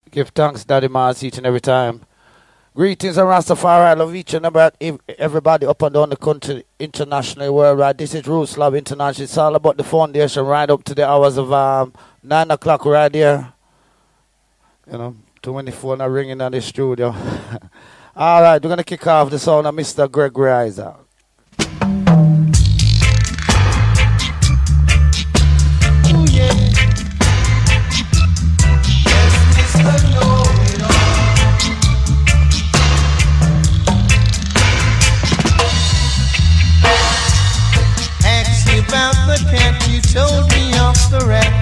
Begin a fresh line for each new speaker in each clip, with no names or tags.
Give thanks, Daddy Mars, each and every time. Greetings and Rastafari. I love each and everybody up and down the country, internationally, worldwide. This is Roots Love International. It's all about the foundation right up to the hours of 9 o'clock right here. You know, 24 now ringing on the studio. All right, we're going to kick off the sound of Mr. Gregory Isaac.
Oh, yeah. Yes, Mr. Know-it-all. Asked you about the cat, you told me off the rack.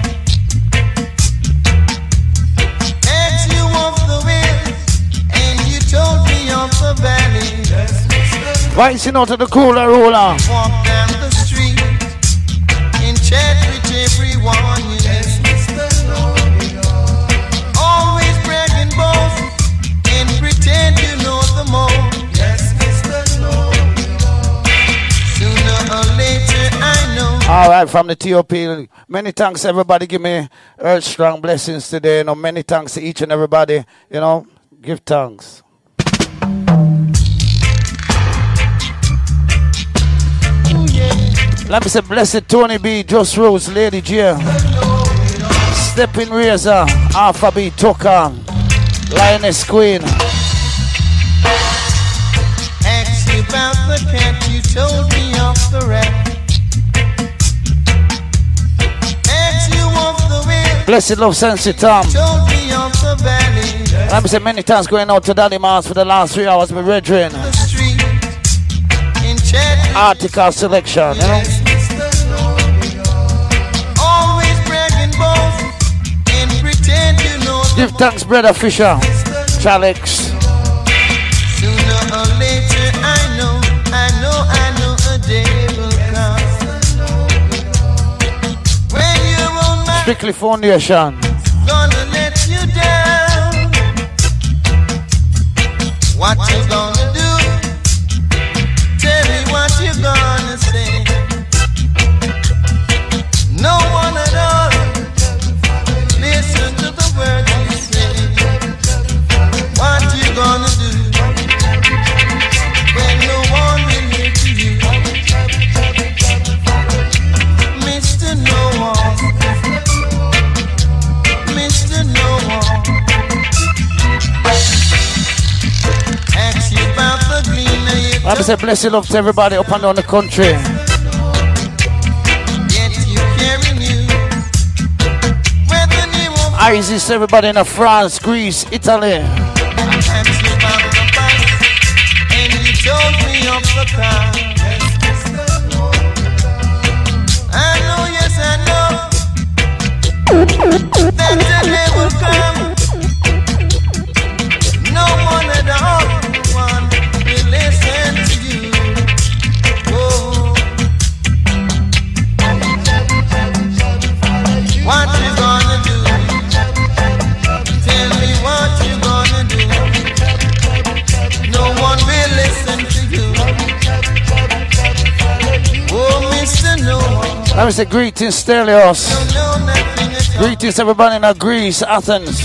Asked you off the wind, and you told me off the valley. Yes, Mr.
Rising out of the cooler roller.
Walk down the street and chat with everyone. Yes, Mr. Know-it-all. Always brag and boast and pretend you know the most. Yes, Mr. Know-it-all. Sooner or later I know.
All right, from the TOP, many thanks everybody. Give me earth strong blessings today. You know, many thanks to each and everybody. You know, give thanks.
Oh, yeah.
Let me say blessed Tony B, Just Rose, Lady J, Stepping Razor, Alpha B, Tucker, Lioness Queen.
Asked you about the cat, you told me off the rack. Asked you off the wind,
Blessed Love Sensi Tom.
told me off the valley.
Let me say many thanks going out to Daddy Mars for the last 3 hours, my brethren.
The street in chat.
Article selection, you know.
Yes, Mr. Know-it-all. Always brag and boast and pretend you know the
Give thanks, Brother Fisher, Chalix.
Sooner or later I know a day will come when your own man
Strictly Foundation.
gonna let you down. What you gonna do? Tell me what you gonna say. No one at all listen to the words you say. What you gonna do when no one will hear to you? Mr. No One, Mr. No One. Ask you about the green.
Let me say blessed love to everybody up and down the country.
Yet you carry you. Whether they won't
Isis, everybody in France, Greece, Italy.
ask you about the past, and you told me of the past. I know, yes, I know that the day will come. No one at all will listen to you. Oh. What you gonna do? Tell me what you gonna do. No one will listen to you. Oh, Mr. No One.
Let me say greetings, Stelios.
Don't know nothing at all.
Greetings, everybody in Greece, Athens.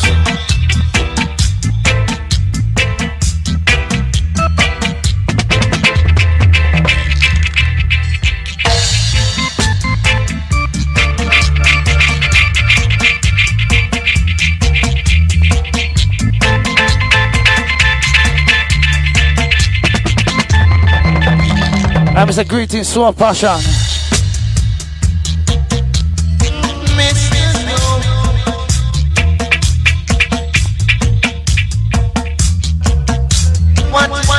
Let me say greetings, Sword Passion.
Mr. No One. What?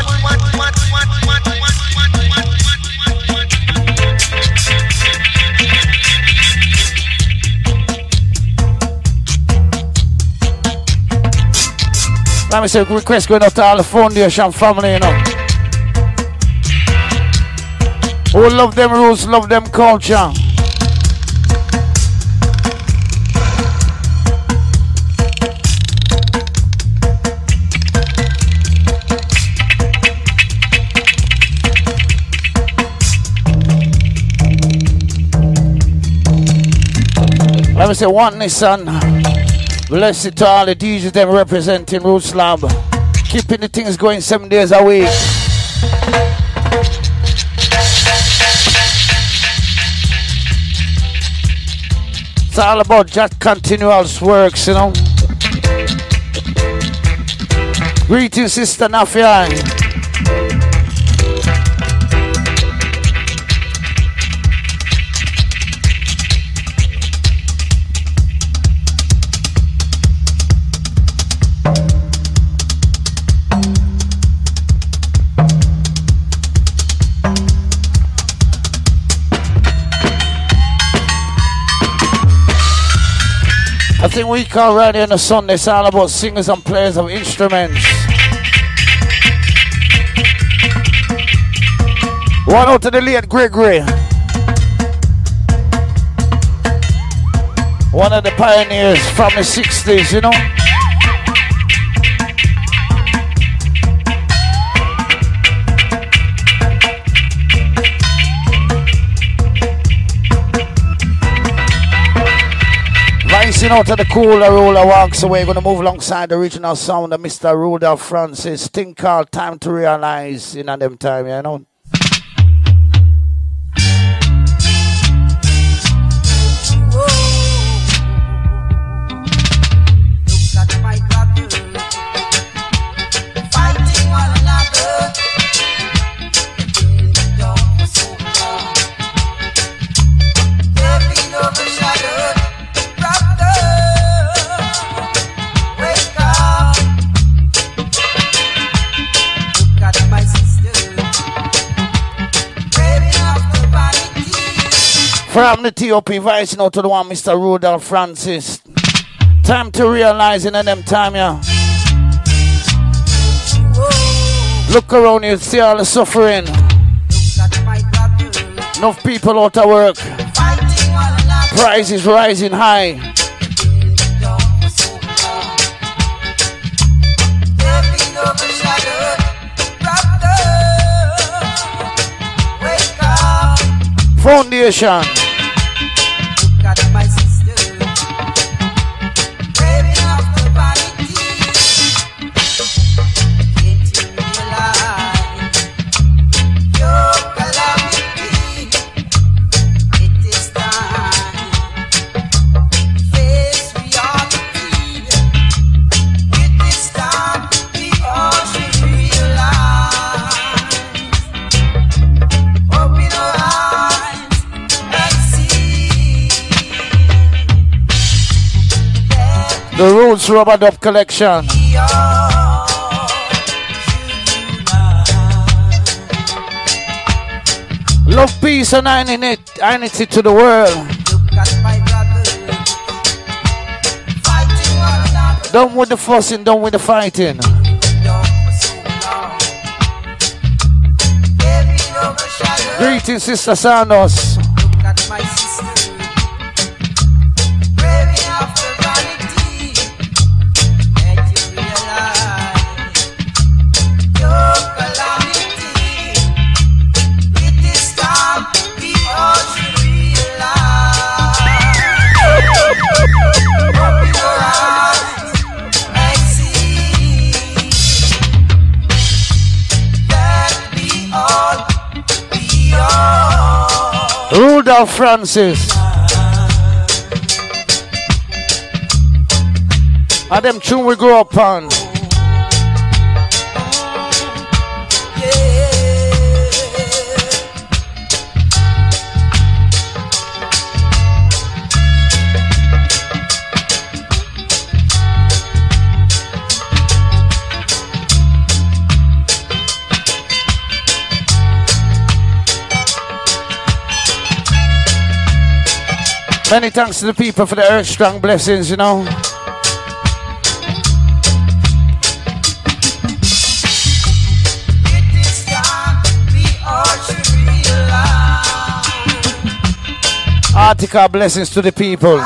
Let me say a request going out to all the foundation family, you know. Who love them roots, love them culture. Let me say one Nissan. Bless it to all the DJs them representing Roots Lab. Keeping the things going 7 days a week. It's all about just continuous works, you know. Greetings, Sister Nafian. I think we call radio on a Sunday, it's all about singers and players of instruments. One out to the late Gregory. One of the pioneers from the 60s, you know. Vicing out of the cooler roller walks away. Gonna move alongside the original sound of Mr. Rudolph Francis. Thing called Time to Realize in them time, you know. From the TOP Vice out to the one Mr. Rudolph Francis. Time to realize in them time, yeah. Look around you, see all the suffering. Enough people out of work. Prices rising high. Foundation. The Roots Rubber Dub Collection. Love, peace and unity to the world. Done with the fussing, done with the fighting. Greetings, Sister Sandos. Rudolph Francis. And them tune we grew up on. Many thanks to the people for the earth strong blessings, you know. Artica blessings to the people.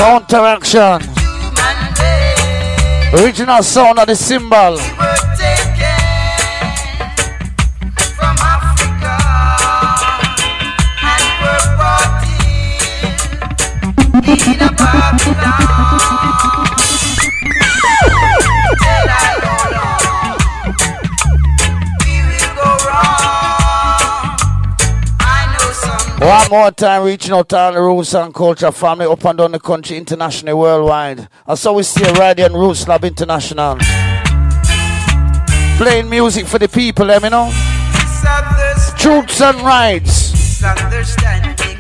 Counteraction. Original sound of the cymbal. One more time, reaching out to all the Roots and Culture family up and down the country, internationally, worldwide. And so we see Radiant Roots Lab International. Playing music for the people, let me know. Truths and rights.
Misunderstanding.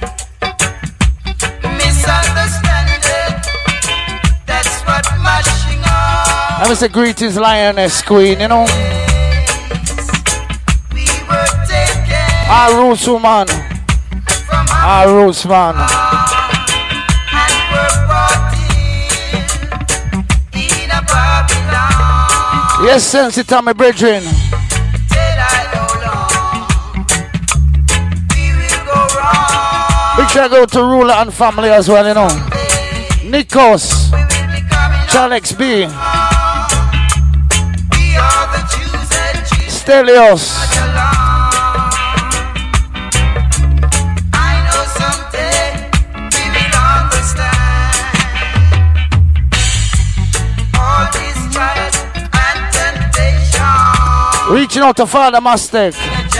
That's what mashing up.
Let me say greetings, Lioness Queen, you know.
We were taken.
Our Roots woman. Our Roots man.
And we're brought in a Babylon.
Yes, sense it on my brethren.
Said I know long. We will go wrong.
Big shout out to Ruler and family as well, you know. Nikos.
We will be coming
Chalex B.
We are the Jews and Jesus.
Stelios. Reaching out to Father Mastek.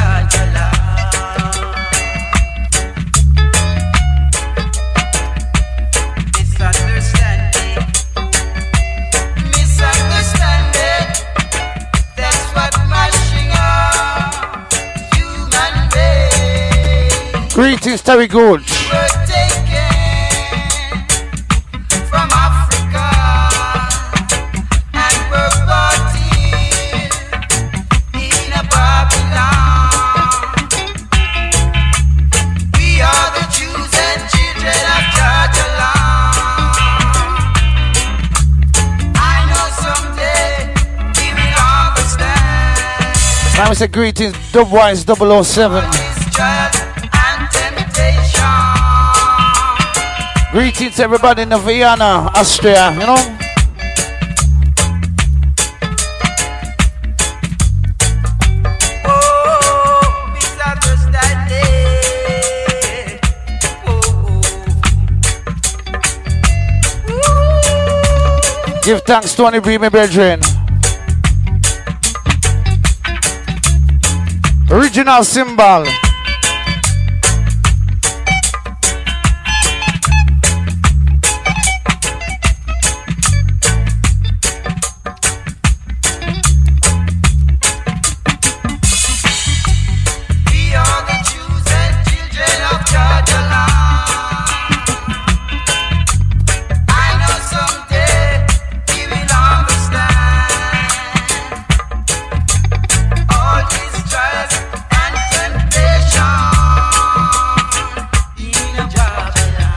Misunderstanding. That's what mashing up human beings.
Greetings, Terry Gorge.
We're taken from Africa and we're brought in a Babylon. We are the Jews and children of Jajalan. I know someday we will understand.
I say greetings, Dubwise 007.
This trial and temptation.
Greetings, everybody in the Vienna, Austria, you know. Give thanks to any my brethren. Original cymbal.
We are the Jews and children of Jajalan. I know someday we will understand all these trials and temptation in a Jajalan.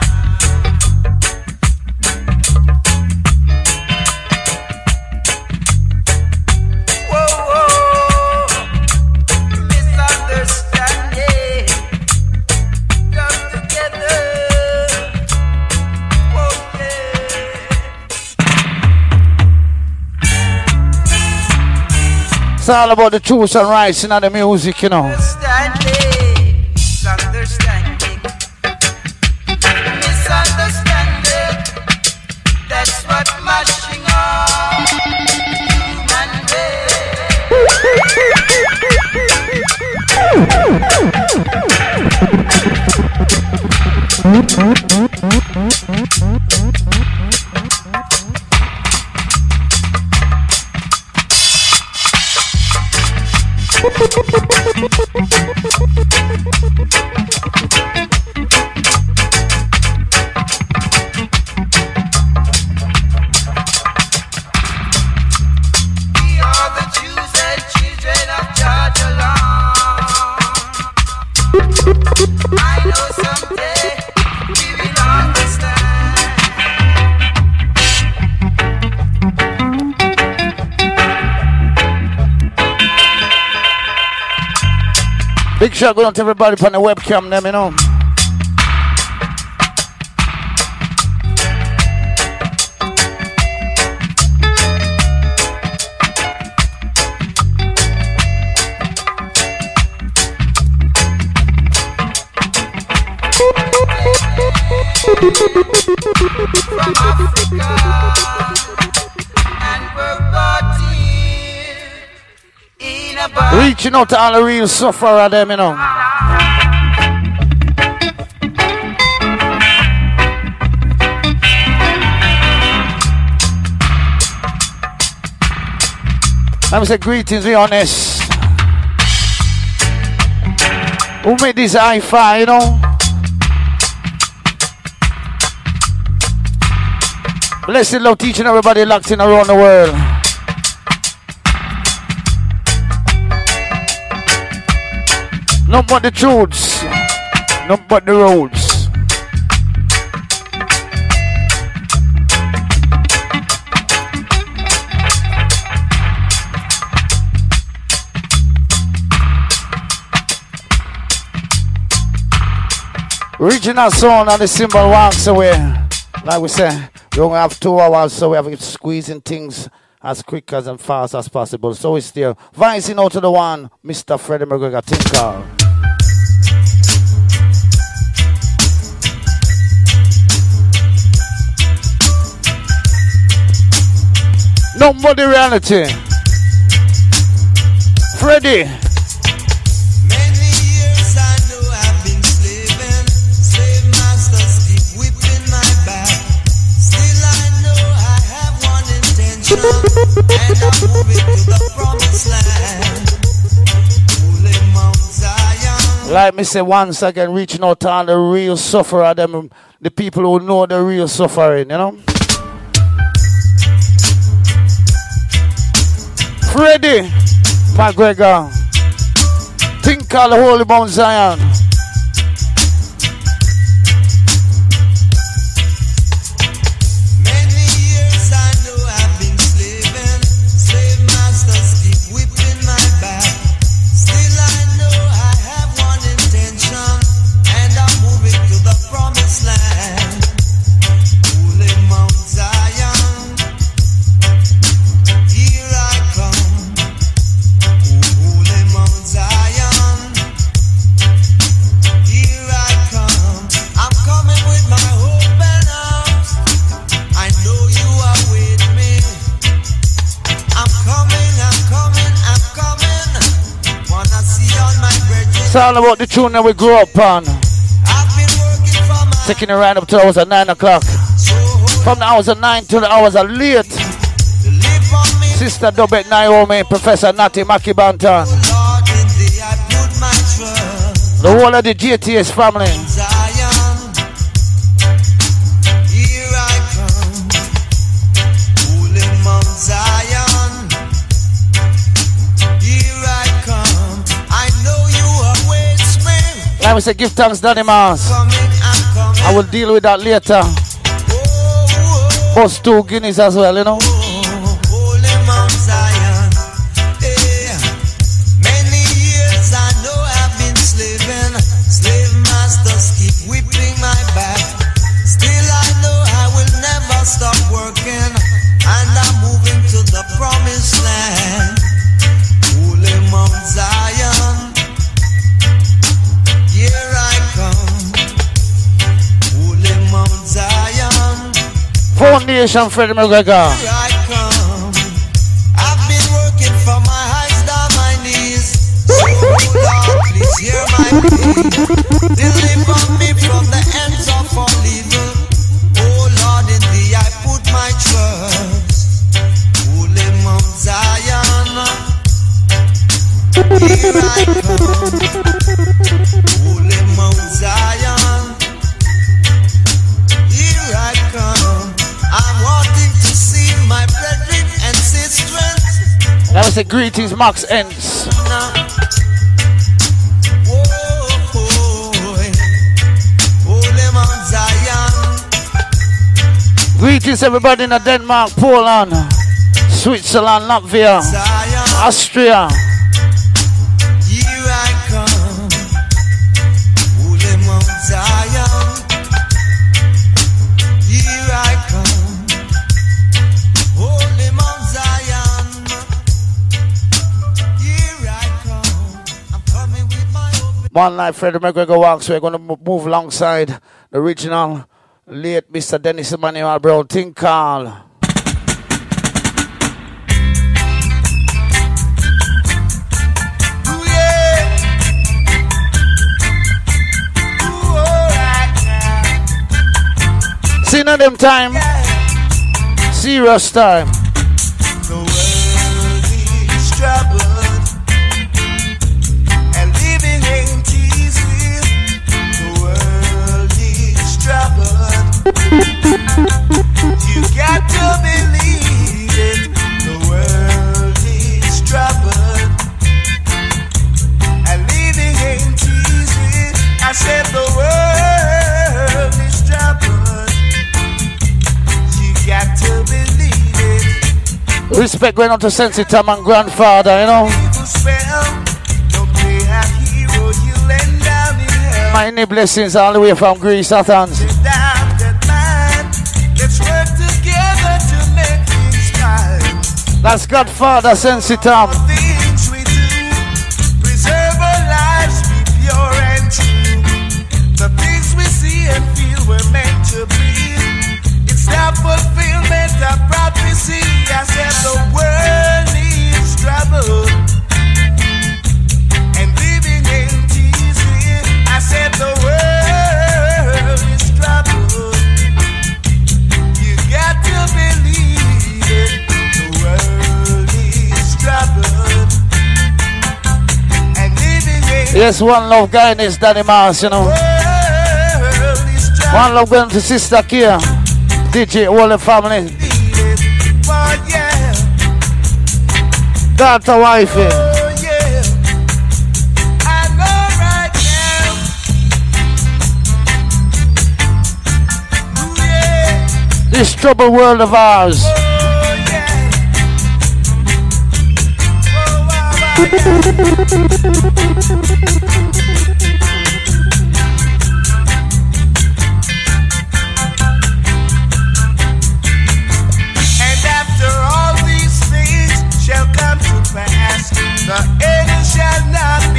Whoa, whoa, misunderstanding. Come together. Whoa, yeah.
It's all about the truth and rights and the music, you know.
Misunderstanding. Misunderstanding. That's what mashing up human We are the Jews and children of Jajalan. I know someday we will understand.
Big shout out to everybody on the webcam, them, you know.
from Africa, and we're brought here in a box.
Reaching out to all the real sufferer them, you know. Let me say greetings, be honest. Who made this hi-fi, you know? Blessed love teaching everybody locked in around the world. Not but the truths, not but the roads. Original sound and the symbol walks away. Like we say, we only have 2 hours, so we have to squeezing things as quick as and fast as possible. So it's there. Vicing out to the one, Mr. Freddie McGregor Tinker. Nobody reality. Freddie.
And I'm moving to the promised land. Holy Mount Zion.
Like me say once again, reaching out to all the real sufferer, them, the people who know the real suffering, you know. Freddie McGregor, think of the Holy Mount Zion. It's all about the tune that we grew up on. Taking it right up to hours at 9 o'clock. From the hours of 9 to the hours of late. Sister Dobet Naomi, Professor Natty Maki Bantan. The whole of the JTS family. I will say give thanks, Danny Mars. I will deal with that later. Bust 2 guineas as well, you know.
Many years I know I've been slaving. Slave masters keep whipping my back. Still I know I will never stop working. And I'm moving to the promised land. Holy Mount Zion. Here I come, Holy Mount Zion.
Foundation Freddie McGregor.
Here I come. I've been working from my highs down my knees. So Lord, please hear my plea. Deliver me from the ends of all evil. Oh Lord, in thee I put my trust. Holy Mount Zion. Here I come. Holy Mount Zion, here I come. I'm wanting to see my brethren and sisters.
That was the greetings, Max Ends.
Holy Mount Zion.
Greetings, everybody in Denmark, Poland, Switzerland, Latvia,
Zion.
Austria.
Here I come. Holy Mount Zion. Here I come. Holy Mount Zion. Here I come. I'm coming with my open.
One night, Freddie McGregor walks. We're going to move alongside the original Late Mr. Dennis Emmanuel Brown, Tinkal. Seen at them time, serious time.
The world is troubled, and living ain't easy. The world is troubled. You got to believe it. The world is troubled, and living ain't easy. I said the world is troubled. Got to believe it.
Respect going on to Sensi Tom and grandfather, you know. Many blessings all the way from Greece, Athens.
Let's work together to make things right.
That's Godfather Sensi Tom.
Things we do, preserve our lives, be pure and true. The things we see and feel we're meant to be. The fulfillment of prophecy. I said the world needs trouble, and living ain't easy. I said the world is trouble. You got to believe it. The world is trouble, and living ain't.
Yes, one love guidance, Danny Mars, you know. One love going to Sister Kia. DJ, all the family. Daughter, wifey.
I know right now.
This troubled world of ours.
The end shall not be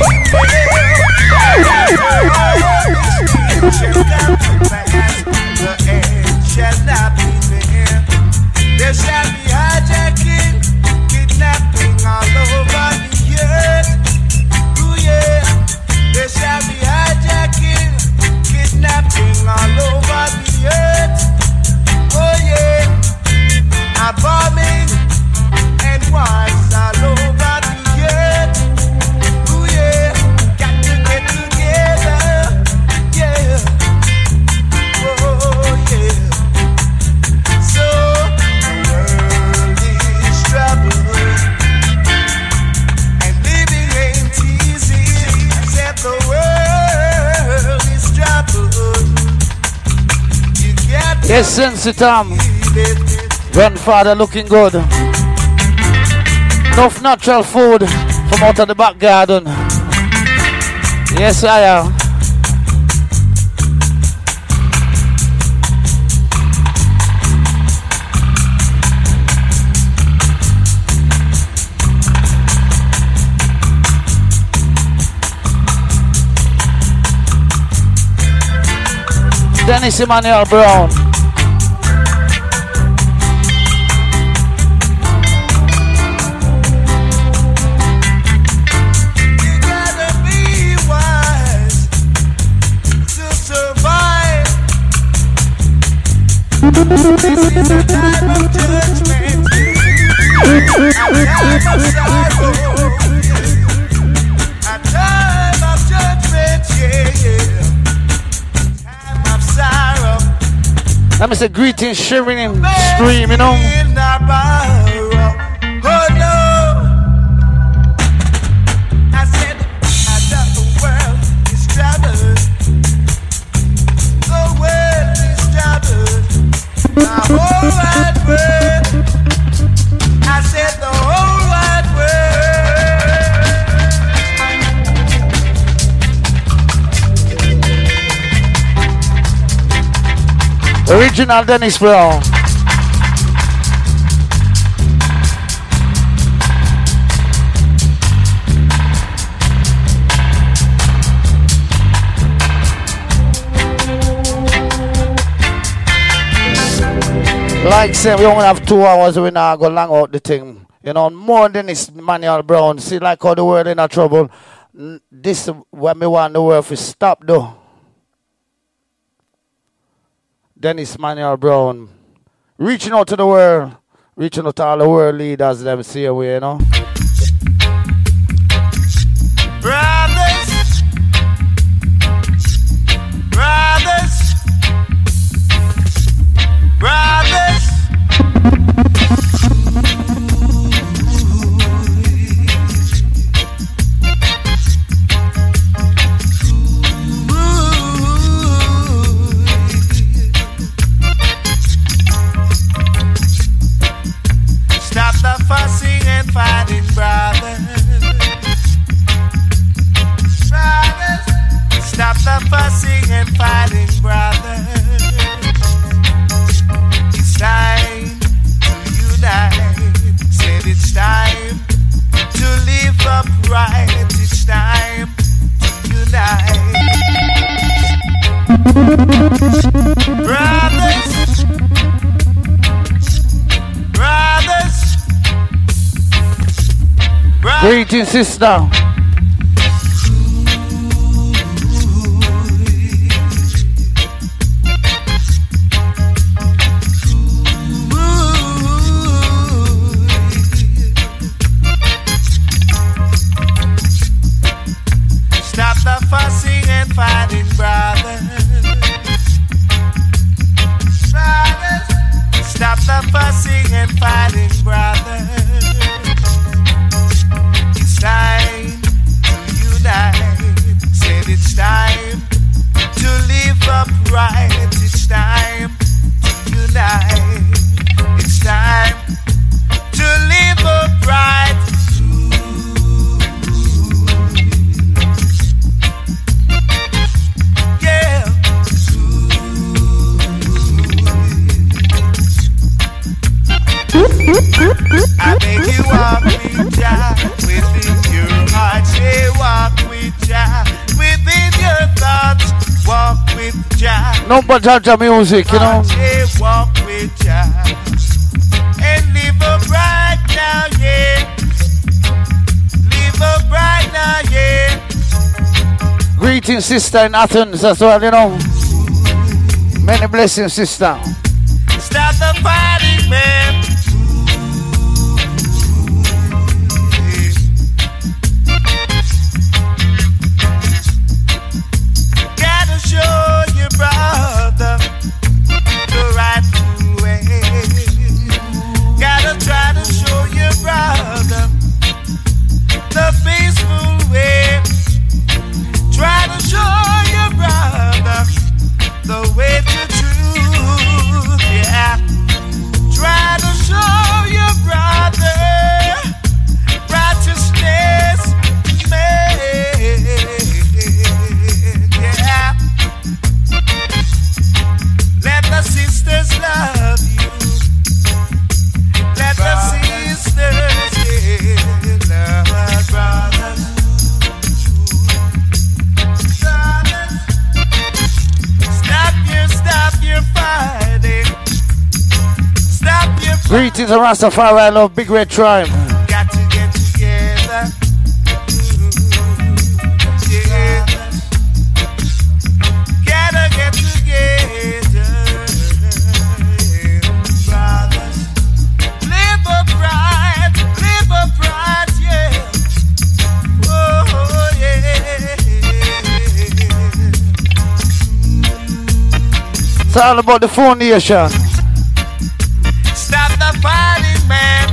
The end shall not be there. There shall be hijacking, kidnapping all over the earth. Ooh yeah. There shall be hijacking, kidnapping all over the earth. Oh yeah. A bombing and wars all over the earth. Ooh yeah, got to get together, yeah. Oh yeah. So the world is troubled, and living ain't easy. I said the world is troubled. You got to
Yes, Sensi Tom.
believe it.
Grandfather looking good. Enough natural food from out of the back garden. Yes, I am. Dennis Emmanuel Brown.
This is a time of judgment, a time of judgment, yeah, yeah. Time of sorrow.
Let me say greetings, sharing him, stream, you know.
Oh no. I said, I thought the world is troubled. The world is troubled. The whole wide world. I said the whole wide world.
Original Dennis Brown. Like say we only have 2 hours, we now go long out the thing. You know, more than this Manuel Brown. See like how the world in a trouble. This is what me want the world to stop though. Dennis Manuel Brown. Reaching out to the world. Reaching out to all the world leaders them see away, you know.
Brothers, brothers, brothers. Stop the fussing and fighting, brothers. Stop the fussing and fighting, brothers. It's time to unite. Said it's time to live upright. It's time to unite. Brothers, brothers, brothers.
Greetings, sister.
Stop the fussing and fighting, brothers. Brothers. Stop the fussing and fighting, brothers. It's time to unite. Said it's time to live upright. It's time to unite. It's time to live upright. I beg you walk with Jah within your heart. Say walk with Jah within your thoughts. Walk with Jah.
No but Jah music, you know.
Say walk with Jah and live upright now, yeah. Live upright now, yeah.
Greetings, sister in Athens as well, you know. Many blessings, sister.
Stop the fighting, man. Show your brother the right way. Gotta try to show your brother the peaceful way. Try to show your brother the way to truth, yeah. Try to show your brother righteousness, man, yeah. Let the sisters love you. Let the sisters love brothers. Stop your fighting. Stop your fighting.
Greetings, Rastafari. I love Big Red Tribe.
Got to get together. Yeah. Gotta get together. Brothers. Live upright, yeah. Oh, yeah.
It's all about the foundation.
Stop the fighting, man.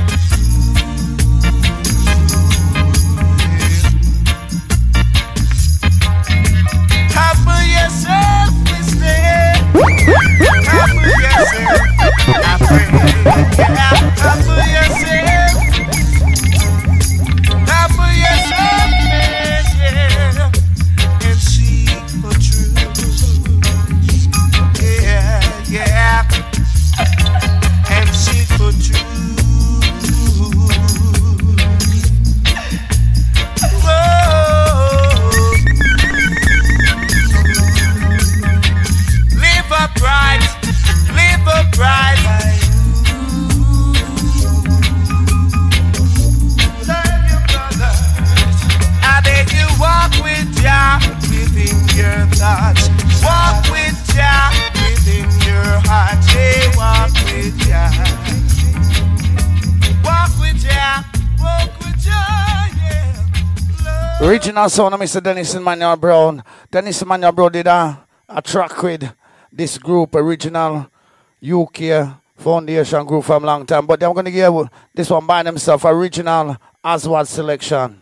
Humble yourself, mister. Humble yourself. I pray. Humble yourself. Humble yourself, man, yeah. And seek for truth. Yeah, yeah. And seek for truth. Whoa. Live upright, live upright.
Original sound of Mr. Dennis Emmanuel Brown. Dennis Emmanuel Brown did a track with this group, Original UK Foundation group from long time. But I'm going to give this one by themselves, Original Aswad Selection.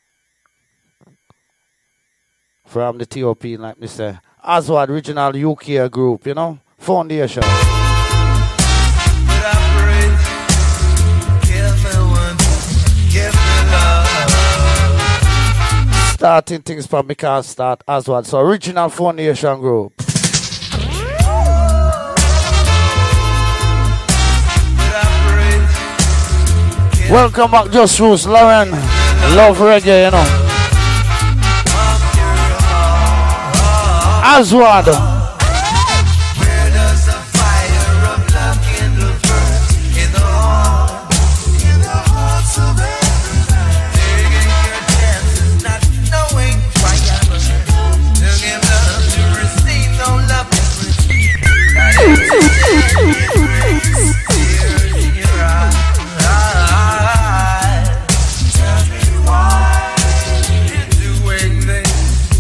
From the TOP, like Mr. Aswad Original UK group, you know, Foundation. Starting things from because start Aswad. So Original Foundation group. Welcome back, Just Roots, Lauren. Love reggae, you know. Aswad.
Where does the fire of love kindle first? In the hearts of everybody. Taking your chances, not knowing why I must. To give love, to receive no love in return. Tears in your eyes. Tell me why you're doing this.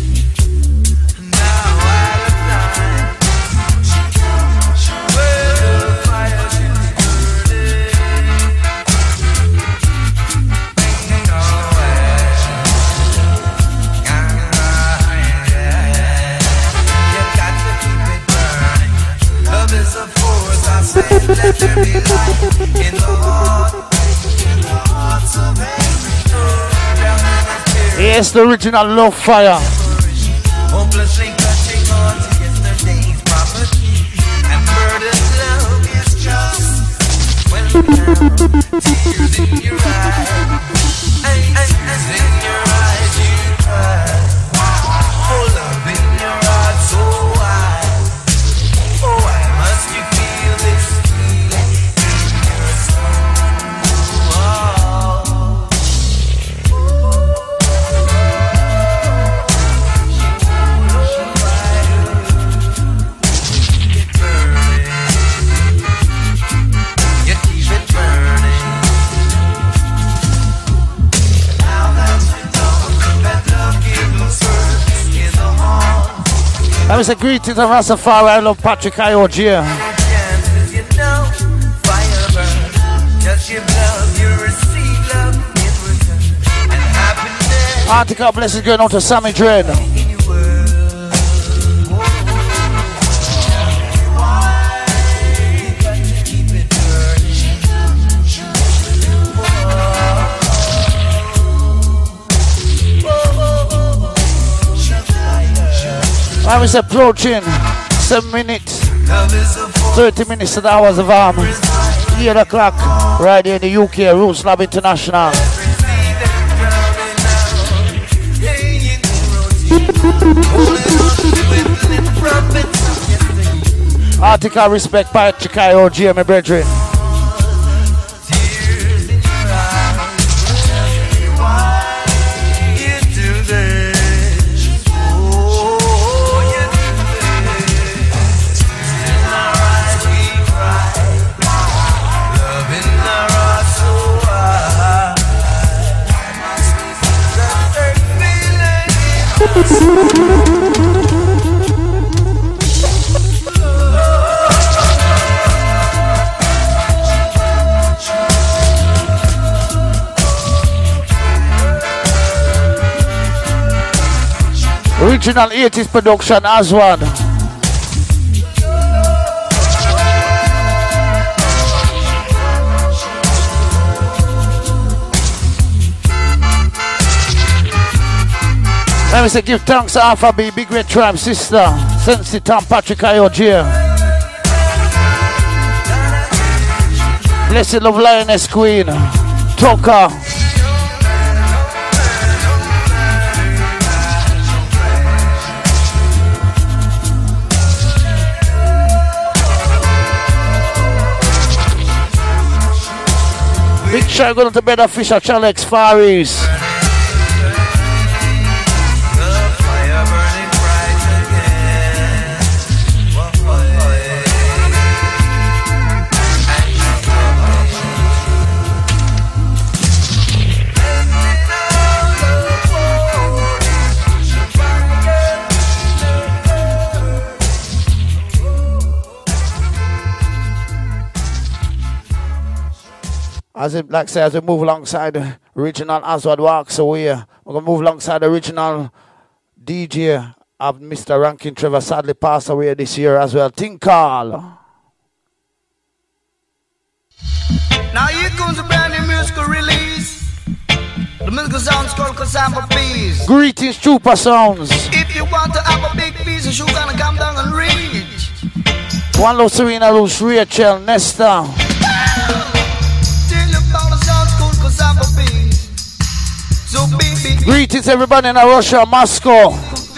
Let there be light in the hearts of every.
Yes, the original Love Fire.
Hopelessly clutching on to yesterday's property. And murder's love is just when tears in your eyes. Tears in your eyes you cry. Oh, love in your heart so wide. Oh, why must you feel this?
I was a greetings of Rastafari. I love Patrick Iog. Article blessings going on to Sammy Dread. I was approaching 7 minutes, 30 minutes to the hours of 8 o'clock, right here in the UK, Roots Lab International. Article respect by Chicago, my brethren. Original 80s production as one. Let me say give thanks to Alpha B, Big Red Tribe Sister, Sensi Tom Patrick Iog. Blessed Love Lioness Queen, Toka. Big shout going to Better Fisher, Chalex Faris. As we move alongside the original Aswad walks away, we're going to move alongside the original DJ of Mr. Ranking Trevor, sadly passed away this year as well. Tinkal.
Now here comes a brand new musical release. The musical sounds called Cassandra Peace.
Greetings, Trooper Sounds.
If you want to have a big piece of sugar, gonna come down and reach.
One Love Serena Rose, Rachel, Nesta. Greetings everybody in Russia, Moscow.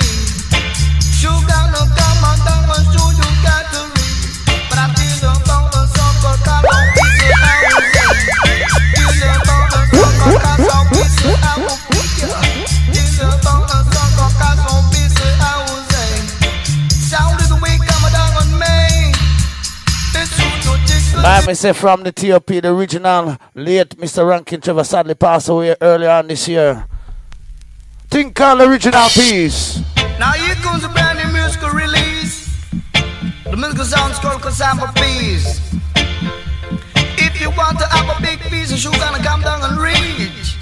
I may say from the TOP, the original late Mr. Rankin Trevor sadly passed away earlier on this year. Think called original piece.
Now here comes a brand new musical release. The musical sounds called Cassandra Peace. If you want to have a big piece of sugar, gonna come down and reach.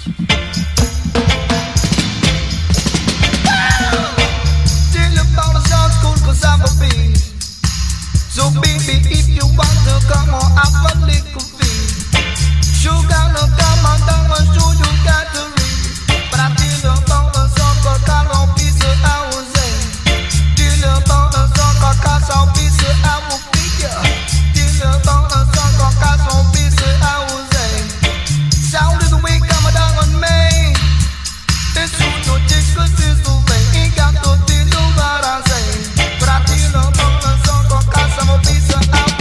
Tell you about the sounds called Cassandra Peace. So baby, if you want to come on, have a little feel. Sugar no come on down and show you got to read. But I feel about the song called Carol Piece of Hours. Feel about the song called Carol Piece of Hours. Feel about the song called Carol Piece of Hours. Sound is the way coming down on me. It's true, no just cause it's the way. Ain't got to deal with what I say. But I feel about the song called Carol Piece of Hours.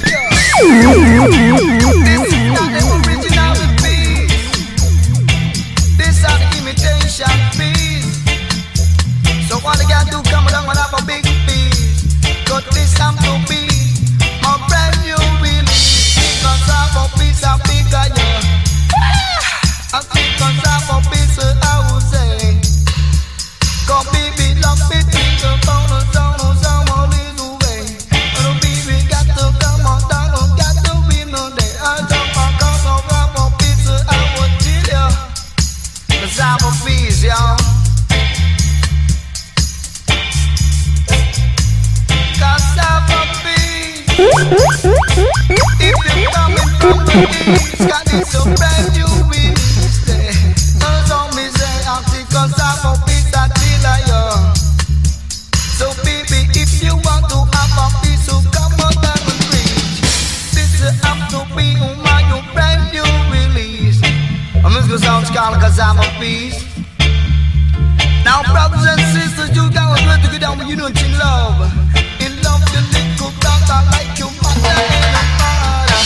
This is not the original piece. This is the imitation piece. So what I gotta do, come along and have a big piece. Got this time to be my brand new release. Because I have a piece of bigger, yeah. I think because I have a piece of house, eh. Cause baby, love me, think about the sound of some a little way. Little baby, got to come on down. I'm a piece, y'all. Cassava piece. If you're coming from the east, got this a brand new release. As on me say, I'm sick cassava piece, I tell ya. So baby, if you want to have a piece, so come on down and reach. This is up to be on my brand new release. A musical sounds called Cassava Peace. Now, brothers and sisters, you gotta learn to get down when you know in love. In love, you little brother like your mother and your father.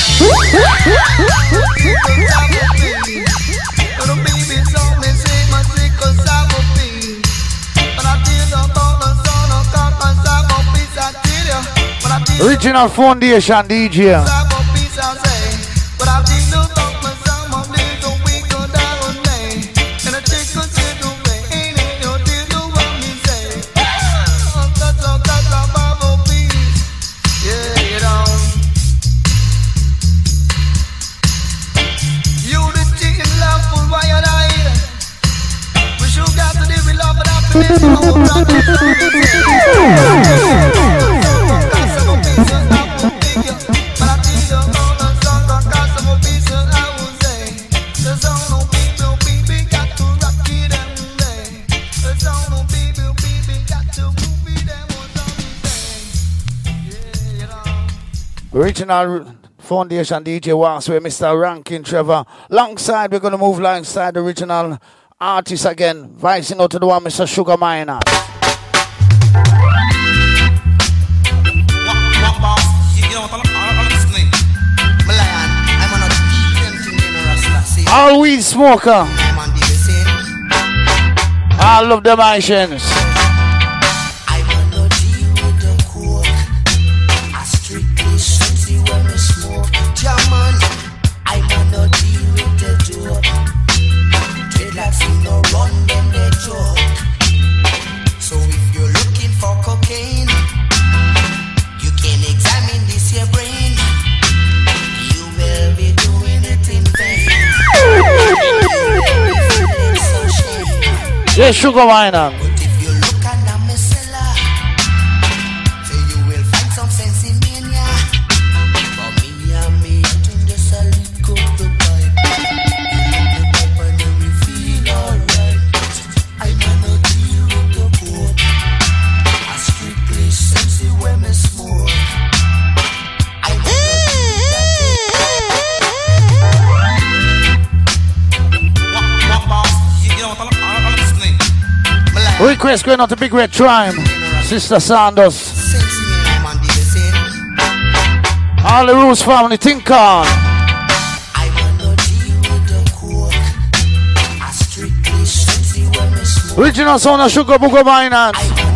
Cassava Peace. Little babies on me say my sick Cassava Peace. But I tell about the son of God, Cassava Peace, I tell you. But I tell
Original Foundation DJ.
Cassava Peace, I say. But I tell about my son of little wiggle down me. And I take a sit away. Ain't it your deal to what me say? Cassava Peace. Yeah, you know. You the chicken love for why you die. We should got to live with love and happiness. Our brother, Cassava Peace, I'm big. But I tell you about the song called Cassava Peace, I will say. The song no baby, got to rock it and play. The song no baby, got to move it and what's on me say. Yeah, you know.
Original Foundation DJ walks with Mr. Rankin Trevor. Alongside, we're going to move alongside the original artist again. Vicing out to the one, Mr. Sugar Minor. All weed smoker. All of the mansions.
I wanna deal with the coke. I strictly sexy when we smoke. German. I wanna deal with the dope. Dreadlocks in no run them they joke. So if you're looking for cocaine, you can examine this your brain. You will be doing it in vain.
Yeah, Sugar Winer.
But if you look under my cellar, so you will find some sense in mania. For me and me, I think just a lick up the pipe. You look up and then we feel alright. I'm on a deal with the boat. I strictly sexy when me smoke. I'm on a
Request going out to Big Red Tribe, Sister Sanders, all the Roots family, think on. Original sound of Sugar Booger Miners.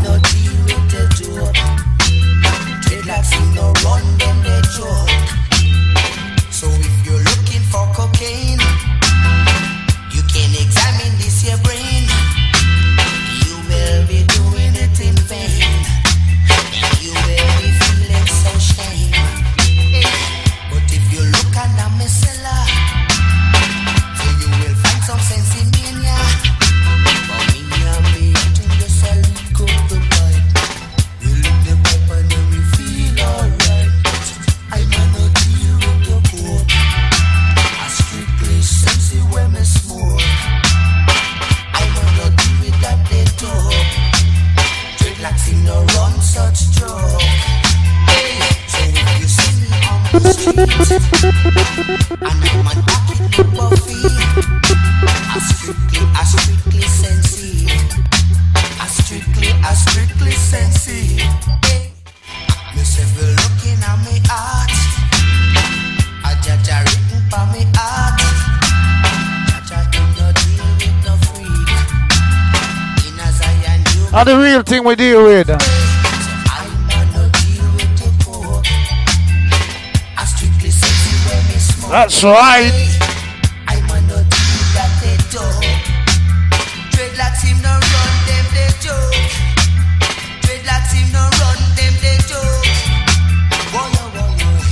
So if you're looking for cocaine, you can examine this your brain. You will be doing it in vain. You will be feeling so shame. But if you look under my cellar, so you will find some sense in mania. For me and me, I think just a lick up the pipe. We lick the pipe and then we feel alright. I'm on a deal with the boat. I strictly sexy when me smoke. I'm on a deal with that they talk. Dreadlocks in no run such joke. Hey, so if you see me on the street and I'm on pocket the buffet, I strictly sensei. I strictly sensei. Hey, myself looking at me heart. I jaja written for me heart. Jaja in no deal with no freak. In a Zion you
All the real thing we deal with.
I'm on no deal with the poor. I strictly sexy when me smoke.
That's right.
I'm on no deal that they do. Dreadlocks him no run them they joke. Dreadlocks him no run them they joke. Boy, oh, boy,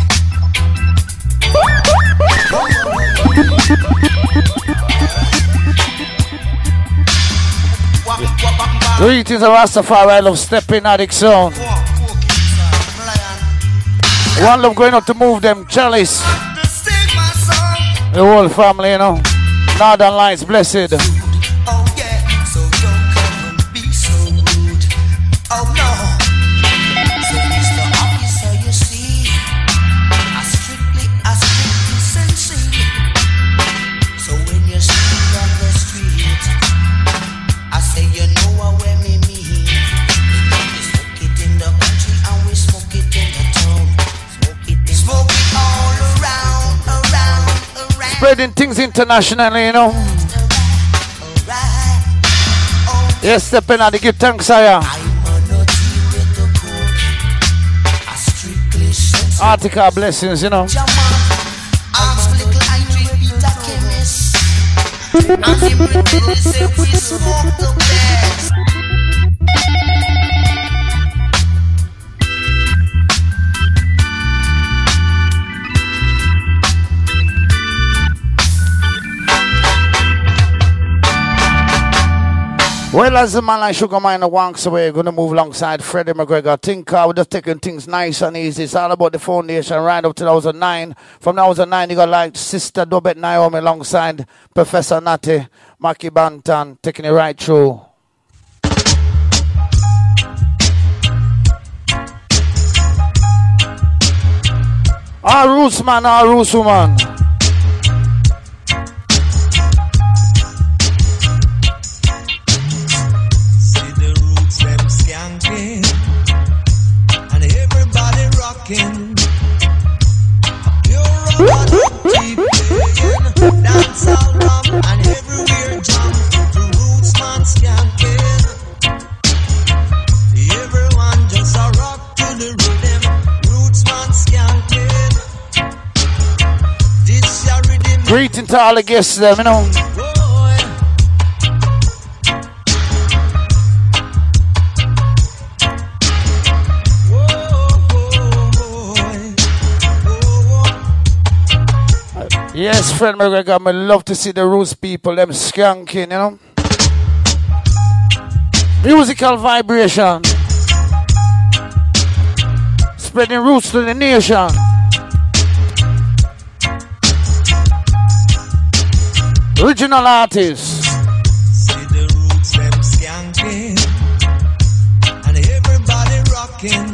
oh.
Greetings of Rastafari, I love stepping addict zone. One love going out to move them chalice. The whole family, you know. Northern Lights, blessed.
Oh yeah, so don't come and be so rude. Oh no. So Mr. Officer, you see, I strictly sensei. So when you see me on the street, I say you know what we mean. We smoke it in the country and we smoke it in the town. Smoke it all around.
Spreading things internationally, you know. Yes, stepping out to give thanks, Sire. Article blessings, you know. Well, as the man like Sugar Miner walks away, we're going to move alongside Freddie McGregor. Think we're just taking things nice and easy. It's all about the foundation right up to 2009. From 2009, you got like Sister Dobet Naomi alongside Professor Natty, Maki Bantan, taking it right through. Our roots man, our roots woman.
Dance all up and everywhere jump. The roots man skanking. Everyone just a rock to the rhythm. Roots man skanking. This your rhythm.
Greeting to all the guests there, you know. Yes, friend McGregor, I love to see the roots people, them skanking, you know. Musical vibration. Spreading roots to the nation. Original artists.
See the roots them skanking and everybody rocking.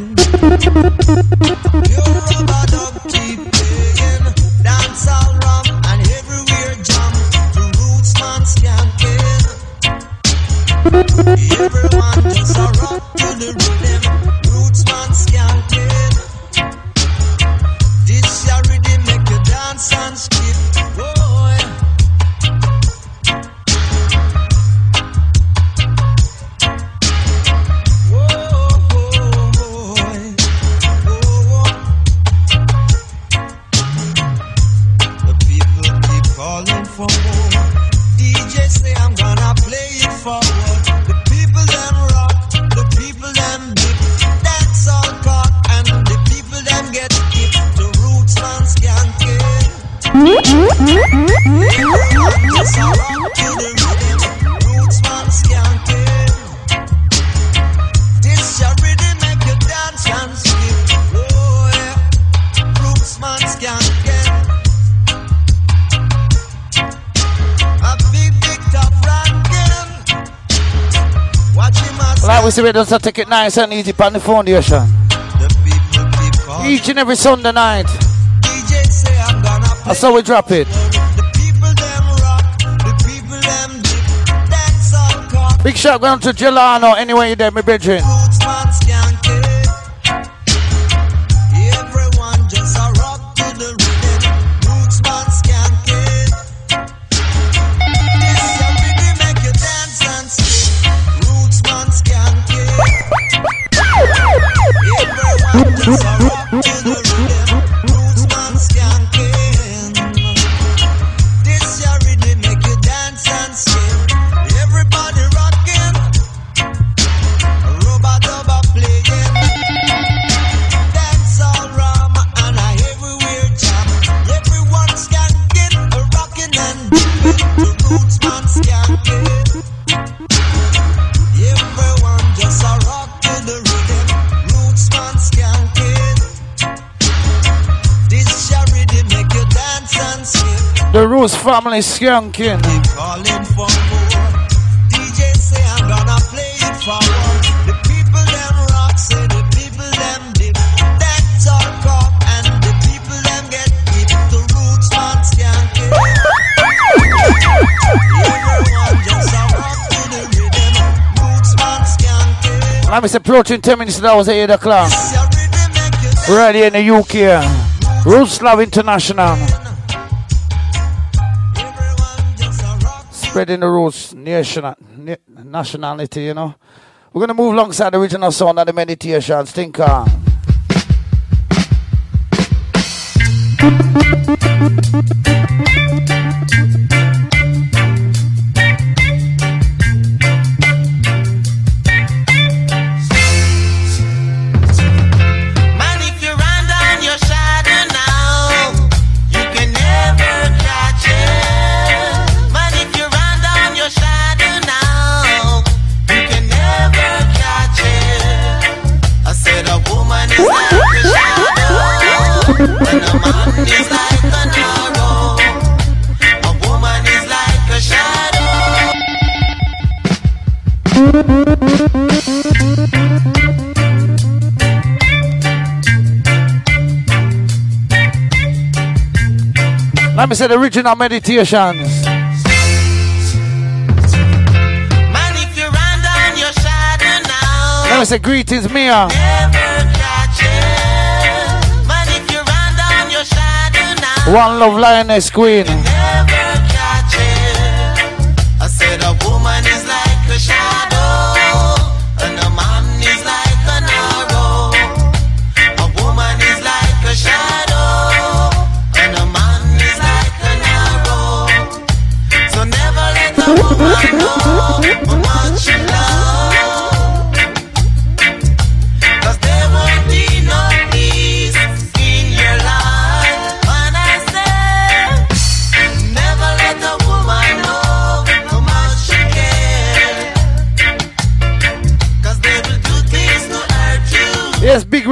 Pure rubber dub deep playing, dance all rum and everywhere jump. The roots man skanking. Everyone just a rock to the rhythm. Roots man skanking. This your rhythm make you dance and skip. Boy.
Like we say, we just take it nice and easy on the foundation. Each and every Sunday night. That's how we drop it. Big shout going to Jelano, anywhere you're there, my brethren. The Roots family skanking.
Calling for more. DJ say I'm gonna play it forward. The people them rock, say the people them dip. That's all cock and the people them get hit. The Roots man skanking. Everyone just a rock to the rhythm. Roots man skanking.
I'm approaching 10 minutes now, it's 8 o'clock. Right here in the UK. Roots Love International. Spreading the roots, nationality, you know. We're going to move alongside the original sound of the meditation. Think on.
Is like an arrow. A woman is like a shadow.
Let me say the original meditations.
Man, if you run down your shadow now,
Let me say greetings, Mia.
never catch it. Man, if you run down your shadow now,
One Love Lioness Queen.
never catch it. I said a woman is like a shadow, and a man is like an arrow. A woman is like a shadow, and a man is like an arrow. So never let a woman know how much you love, 'cause there won't be no peace in your life. When I say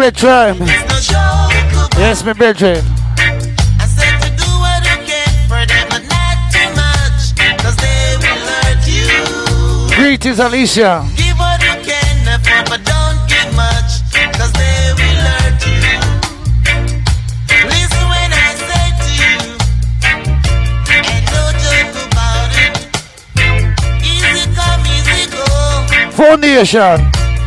great tribe.
It's no joke about
Yes, my brethren.
I said to do what you can for them, but not too much, 'cause they will hurt you.
Greetings, Alicia.
Give what you can afford, but don't give much, 'cause they will hurt you. Listen when I say to you, and no joke about it. Easy come, easy go.
Foundation.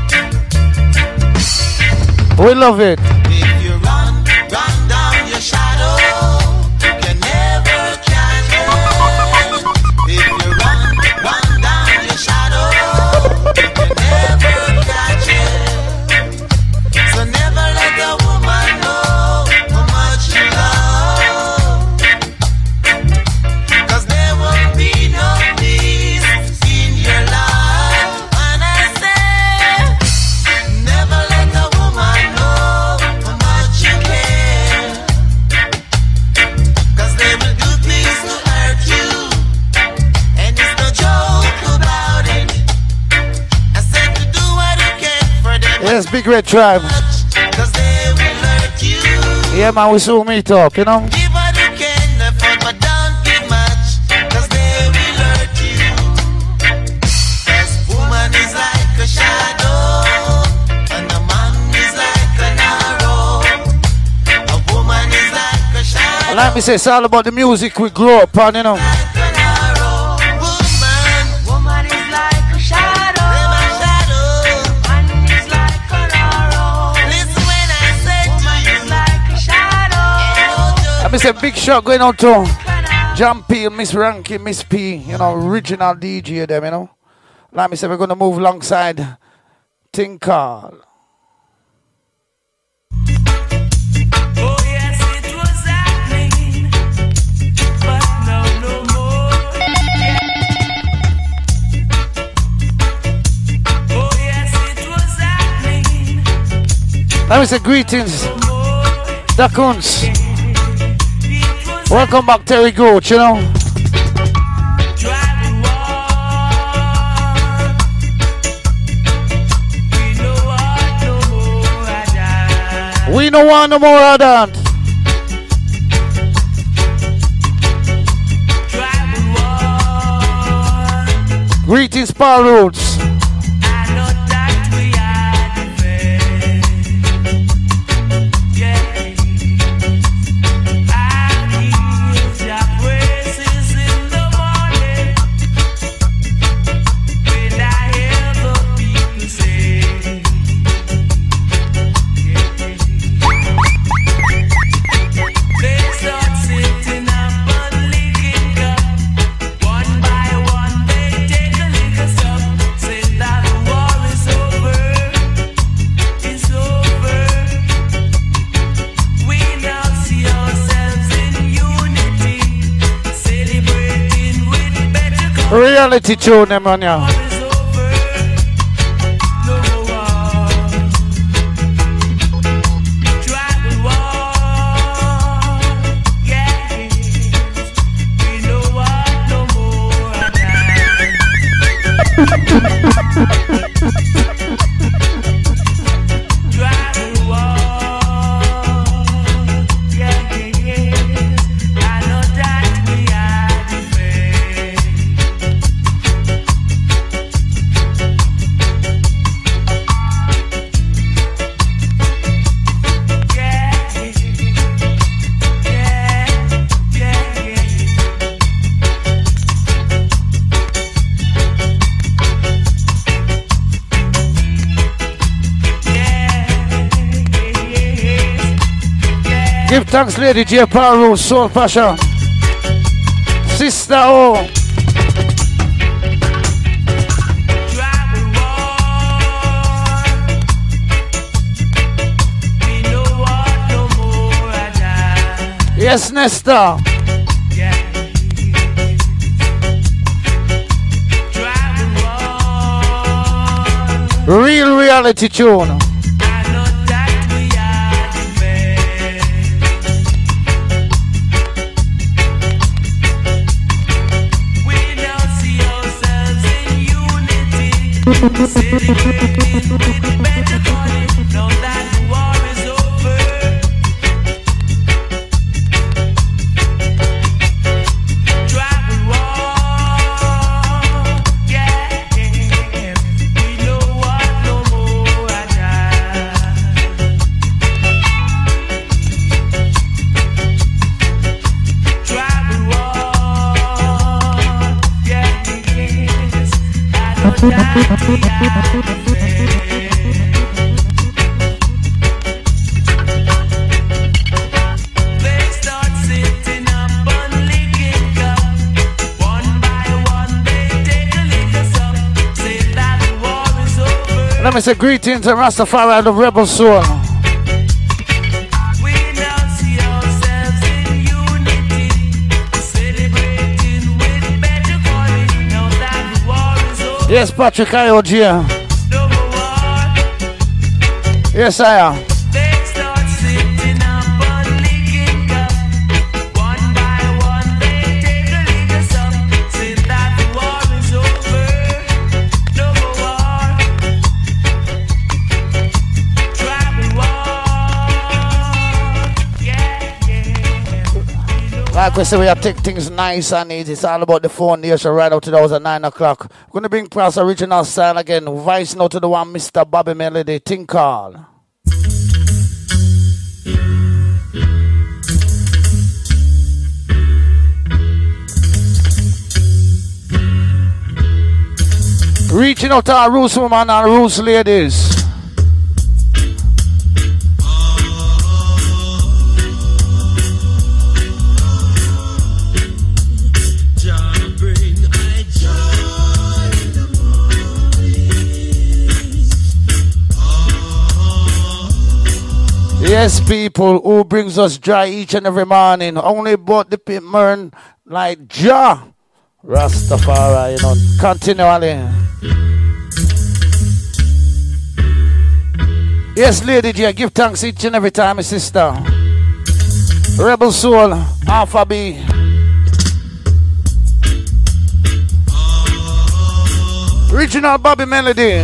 We love it.
If you run down your shadow, you can never catch it. If you run down your shadow, you can never catch it. So never let a woman know how much you love, 'cause there won't be no peace in your life. And I say, never let a woman know how much you care, 'cause they will do things to hurt you, and it's no joke about it. I said to do what you can for them,
Yes, big red tribe.
'cause they will hurt you.
Yeah, man, we soon meet up, you know.
Give what you can afford, but don't give much, 'cause they will hurt you. 'Cause woman is like a shadow, and a man is like an arrow. A woman is like a shadow,
Like me say, it's all about the music we grew up on, you know.
like an arrow.
Woman is like a shadow.
Them a shadow.
Man is like an arrow.
Listen when I say to
Woman
you,
is like a shadow.
Let me say, big shot going out to John P, Miss Ranky, Miss P, you know, original DJ them, you know. Like me say, we're going to move alongside Tinkal.
Oh yes, it was happening, but now no more. Oh yes, it was happening,
Let me say, greetings,
more.
Dakuns.
It was
Welcome back, Terry Gooch, you know.
driving war. We know what no more I die.
We no want no more of that.
Driving war.
Greetings, Paul Roots.
I know that we are the best. Yeah. I give your praises in the morning when I hear the people say, they start sitting up and licking up. One by one they take a lick of stuff. Say that the war is over. It's over. We now see ourselves in unity, celebrating with better cause.
Reality tune, them on ya.
War is over. No more war. Tribal war. Yes. We know what no more I Tribal war. Yes. I know that we are the best.
Give thanks, Lady J. Paul Roots, Soul Passion. Sister O. Yes, Nesta. Real reality tune.
Celebrating with better calling, know that the war is
Let me say greetings to Rastafari, the rebel soul.
We now see ourselves in unity, celebrating with better quality. Now that the war is over,
Yes, Patrick IOG.
no more war.
Yes, I am.
They start sitting up on licking cup. One by one, they take a little sip. Say that the war is over, no more war. Tribal war, yeah.
Like we say, we have take things nice and easy. It's all about the foundation right up to those at 9 o'clock. We're going to bring past original style again. Vice note to the one Mr. Bobby Melody, Think Call. Reaching out to our roots women and roots ladies. Yes, people, who brings us joy each and every morning. Only but the pitman like Jah Rastafari, you know, continually. Yes, Lady J, give thanks each and every time, my sister. Rebel Soul, Alpha B. Original Bobby Melody.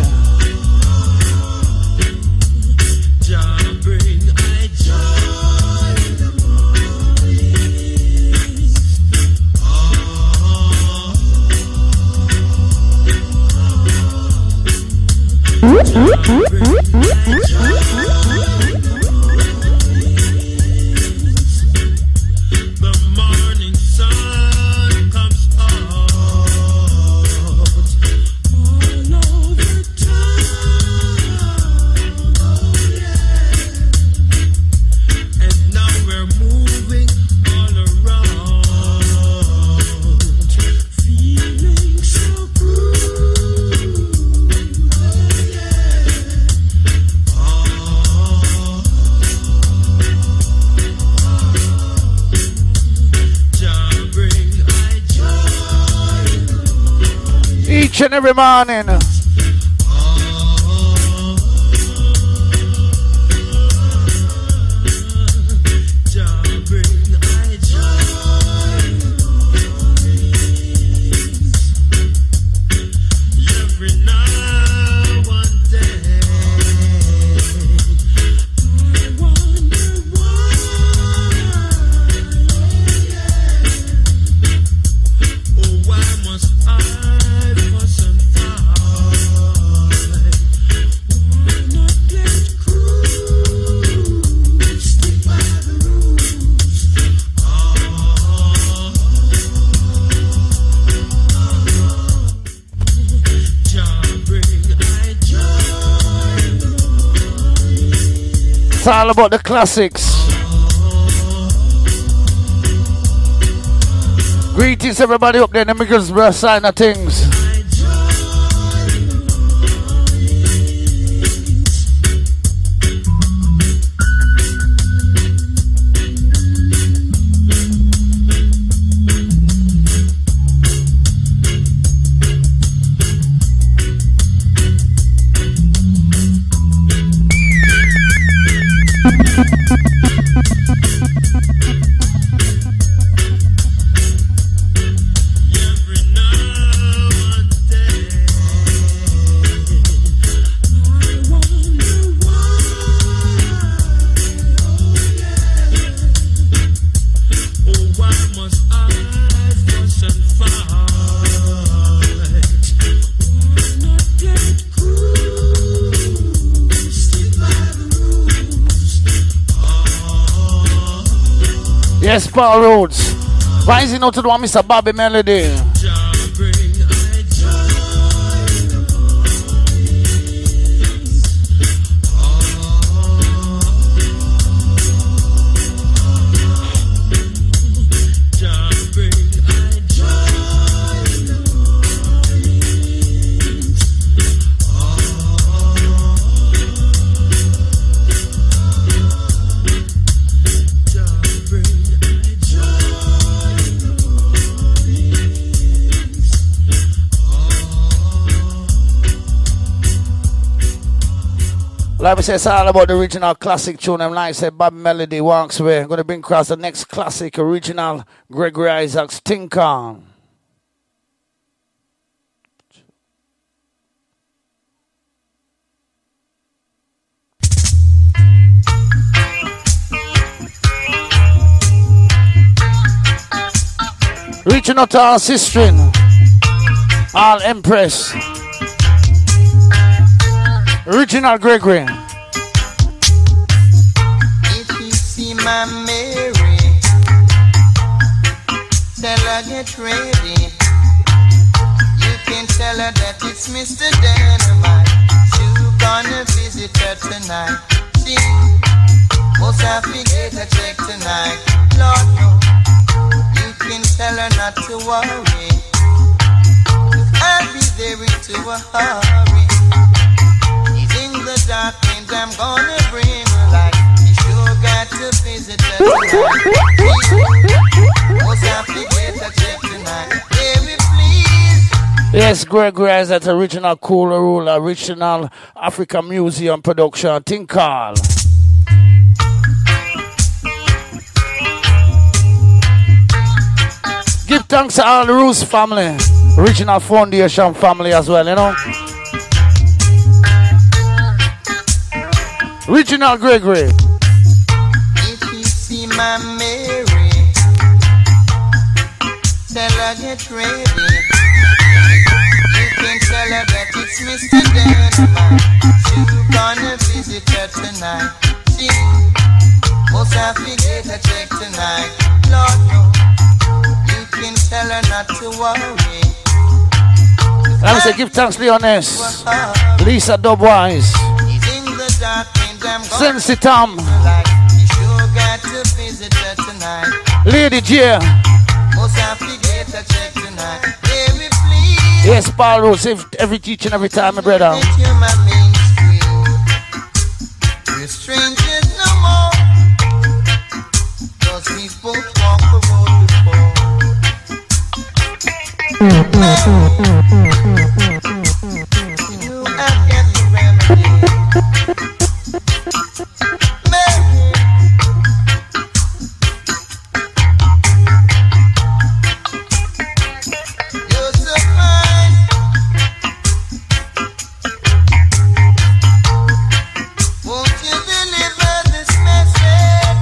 The morning sun comes out all over town, oh yeah. And now we're moving all around, feeling so good, oh yeah.
Each and every morning. It's all about the classics. Greetings everybody up there in the Middlesbrough side of things. Yes, Paul Rhodes. Rising out to the one Mr. Bobby Melody. Like we say, it's all about the original classic tune. I'm like I said, Bob Melody walks away. I'm going to bring across the next classic, original Gregory Isaacs, Think On. Reaching out to our sister, all Empress, original Gregory.
If you see my Mary, tell her get ready. You can tell her that it's Mr. Dynamite. She's gonna visit her tonight. She must have forget her check tonight. Lord no. You can tell her not to worry. I'll be there into a hurry. He's in the dark and I'm gonna bring her light. You sure got to visit her tonight. Must have to get her check tonight. Baby, please.
Yes, Gregory is at original Cooler Rule, original African Museum production. Think All. Give thanks to all the Roots family, original Foundation family as well, you know. Original Gregory.
If you see my Mary, tell her get ready. You can tell her that it's Mr. Dynamite. She's gonna visit her tonight. She must have forget her check tonight. Lord no. You can tell her not to worry.
Let me say, give thanks, Leoness, Lisa Dubwise,
He's in the dark and I'm gonna
Sensi Tom,
you sure got to visit her tonight.
Lady J.
Must have forget her check tonight. Baby, please.
Yes, Paul Rose, every teaching, every time, my brother.
That you're my main street. We're strangers no more. 'Cause we both walk the road before. You know I've got the remedy. Mary. You're so fine. Won't you deliver this message?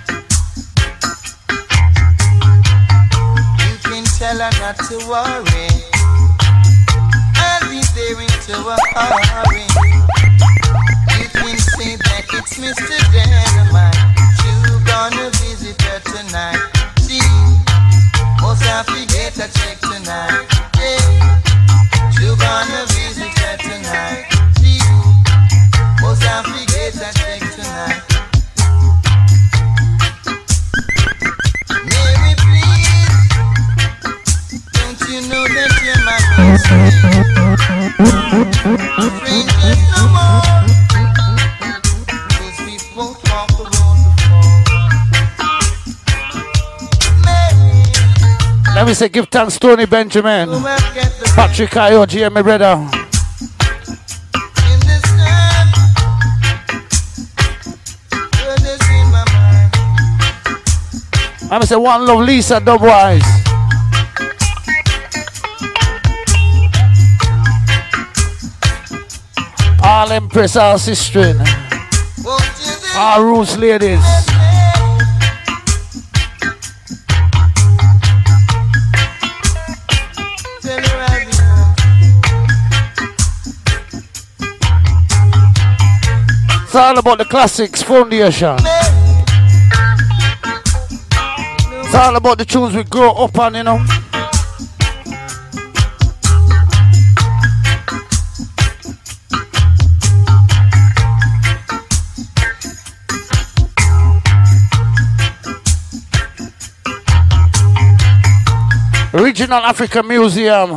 You can tell her not to worry. I'll be there into a hurry. You can say that it's Mr. Dynamite. You're gonna visit her tonight. She must have forget her check tonight. Yeah. You're gonna visit her tonight. She must have forget her check tonight. Mary, please. Don't you know that you're my best friend? Strangers no more. 'Cause we both walk the road before. Mary,
Let me say, give thanks, Tony Benjamin,
who have got the
Patrick Ioji, and my brother.
in this time. You're just in my mind.
Let me say, one love, Lisa Dubwise. All Empress, all sister,
Won't you do
all Roots ladies.
tell her I'll be home.
It's all about the classics foundation. It's all about the tunes we grow up on, you know. Regional African Museum.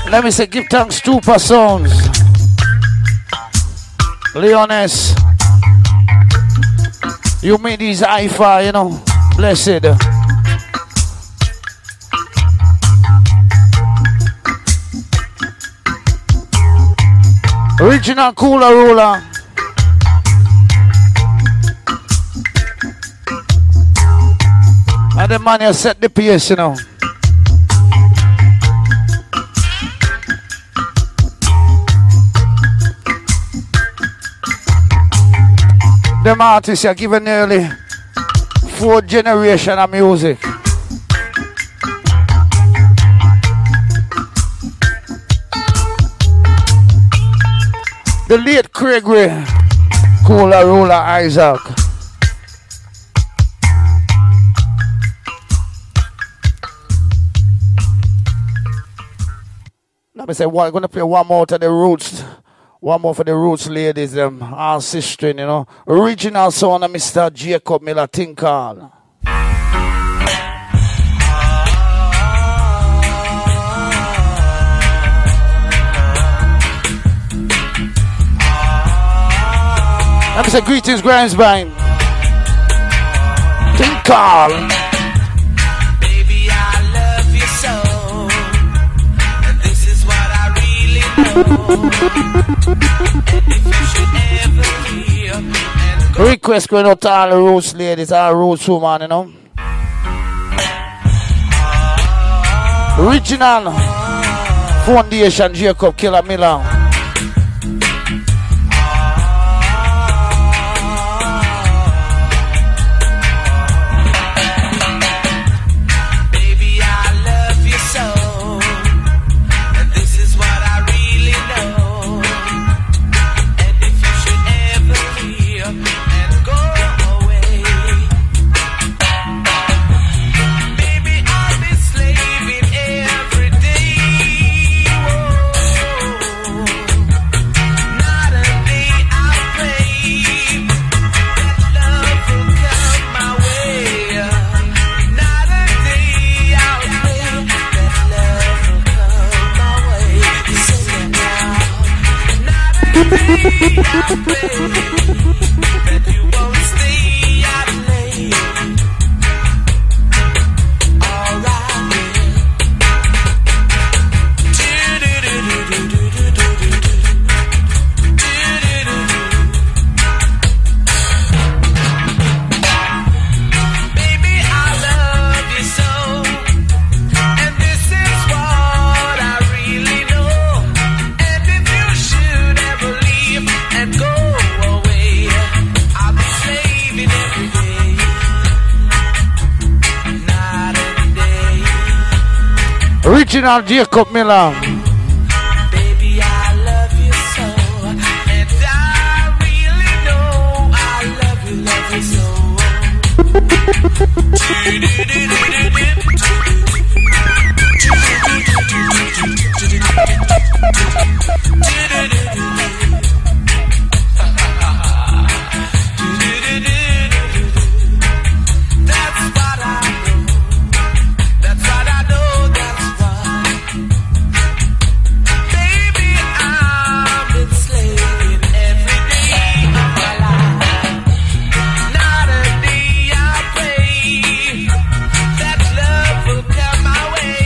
Let me say, give thanks to Super Sounds. Leones. You made these hi-fi, you know. Blessed. Original Cooler Ruler. And the man you set the pace, you know. Them artists are given nearly 4 generations of music. The late Craig Ray, Cooler Ruler Isaac. Let me say, I'm going to play one more to the Roots. One more for the Roots ladies, them, our sister, you know. Original sound of Mr. Jacob Miller Tinkal. Let me say, greetings, Grimesbine. Tinkal.
Baby, I love you so. And this is what I really know.
Request going out to all the Roots ladies, all Roots women, you know. Original Foundation Jacob Killer Miller.
Baby, I love you so. And this is what I really know. And if you should ever leave and go away, baby, I'll be slaving every day. Whoa. Not a day I'll play. That love will come my way. Not a day I'll play. That love will come my way. Sing it now. Not a day I'll play. That you won't stay out late. Alright. Baby, I love you so. And this is what I really know. And if you should ever leave and go away, I'll be slaving every day. Not a day.
Original Jacob Miller.
Baby, I love you so. And I really know I love you so. That's what I know. That's what I know. That's why. Baby, I've been slaving every day of my life. Not a day I pray that love will come my way.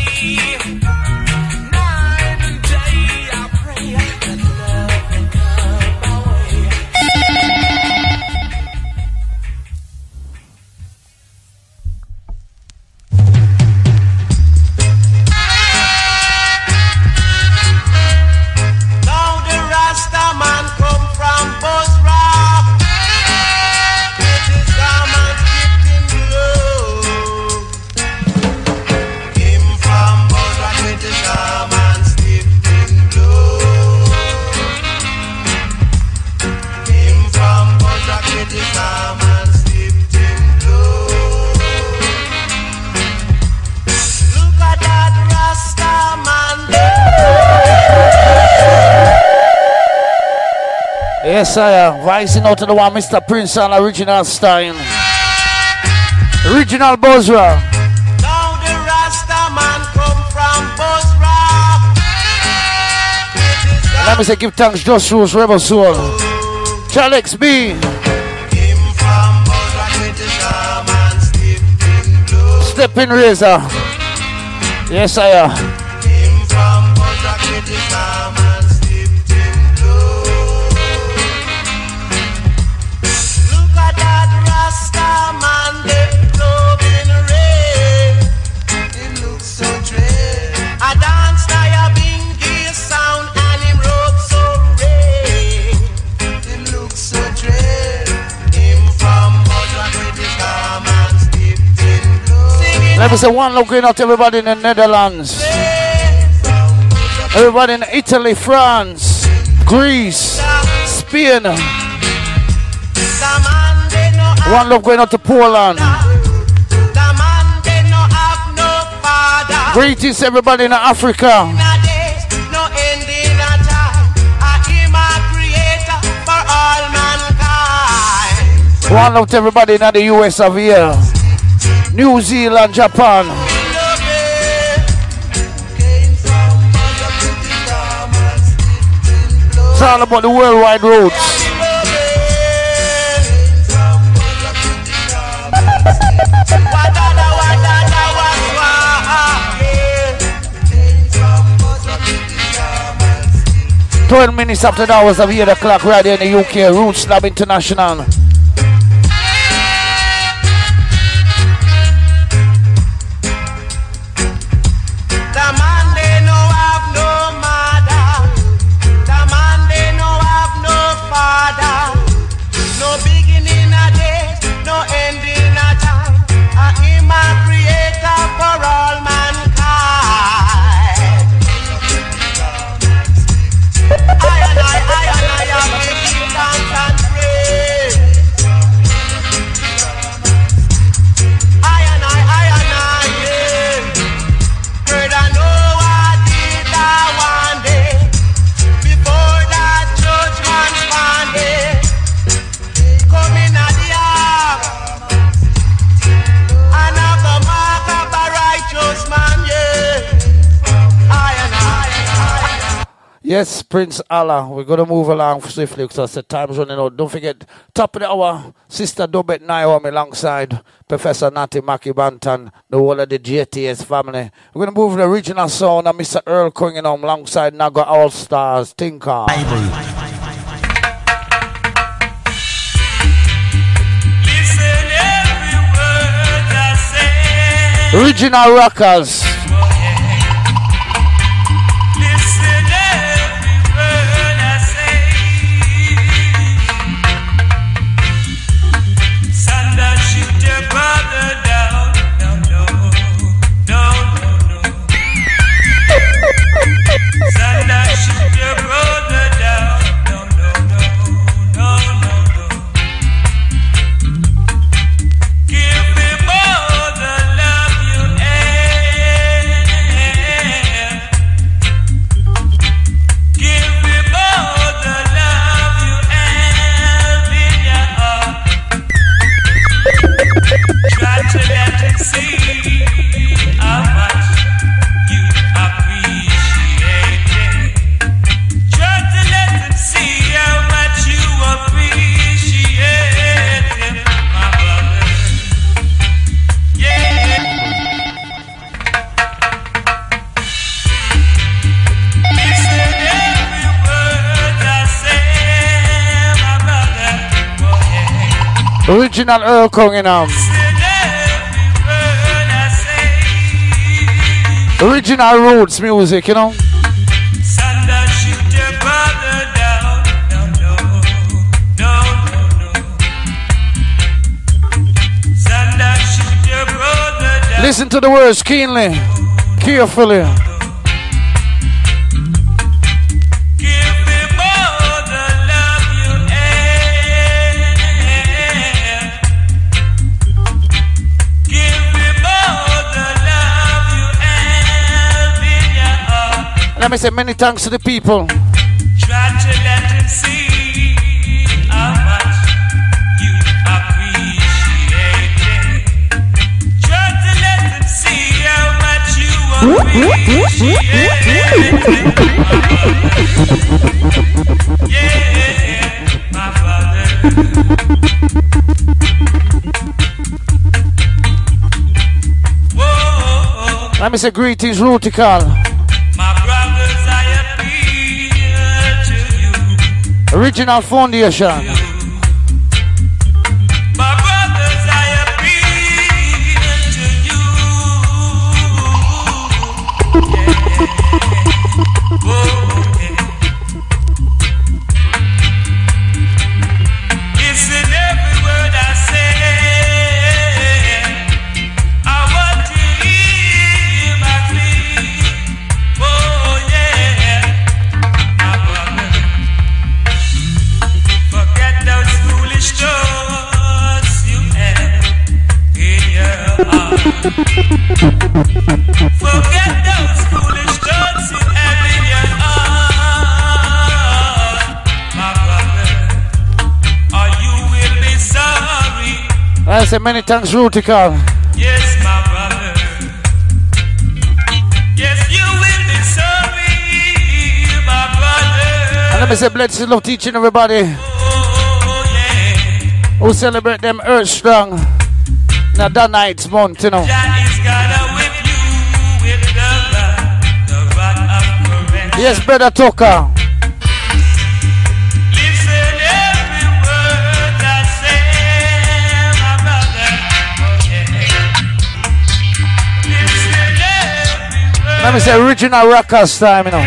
Night and day I pray that love will come my way. Now the Rasta man come from Buzz Rock. It is come and keep in love. Came from Buzz Rock with the shaman steeped in blood. Came from Buzz Rock with the shaman steeped in blood. Look at that Rasta man.
Yes, I am. Rising out to the one, Mr. Prince on original style. Original Bozra.
Now the Rasta man come from Buzz Rock.
me say give thanks, Just Rose, Rebel Soul. Chalex B. Stepping Razor. Yes, I am.
Look at that Rasta man, they blowing rain. It looks so dread. A dance now, bingy sound, and him rope so red. It looks so dread. Him from Mudrock with his calm and stepped in blow.
Let me say one love going out to everybody in the Netherlands. Everybody in Italy, France, Greece, Spain. One love going out to Poland. Greetings everybody in Africa. One love to everybody in the US of here. New Zealand, Japan. It's all about the worldwide roads. Twelve minutes after the hours of 8 o'clock right here in the UK, Roots Lab International. Yes, Prince Allah. We're going to move along swiftly because the time's running out. Don't forget, top of the hour, Sister Dobet Naomi alongside Professor Natty Mackie Banton, the whole of the JTS family. We're going to move the original sound of Mr. Earl Cunningham alongside Naga All Stars, Tinker.
Listen every word I say.
Original Rockers. Original Earl Cunningham. Original roots music, you know. Listen to the words keenly, carefully. Let me say many thanks to the people.
Try to let him see how much you appreciate it. Try to let him see how much you appreciate it.
Let me say greetings, Rutical.
My brothers, I appeal to you.
Original Foundation.
My brothers, I appeal to you. Yeah. Oh, yeah. Listen every word I say. I want to hear my plea. Oh, yeah. My brother, forget those foolish thoughts you have in your heart. Forget those foolish thoughts you have in your heart, my brother, or you will be sorry.
I say many thanks, Rutical.
Yes, my brother. Yes, you will be sorry, my brother.
And let me say blessings, love teaching everybody
Oh, yeah.
who celebrate them Earth Strong. Now that night's month, you know.
Jah is gonna whip you with the rod of correction.
Yes, Brother Tucker.
Listen every word I say, my brother. Oh, yeah. Listen every word.
Let me say original rockers time, you know.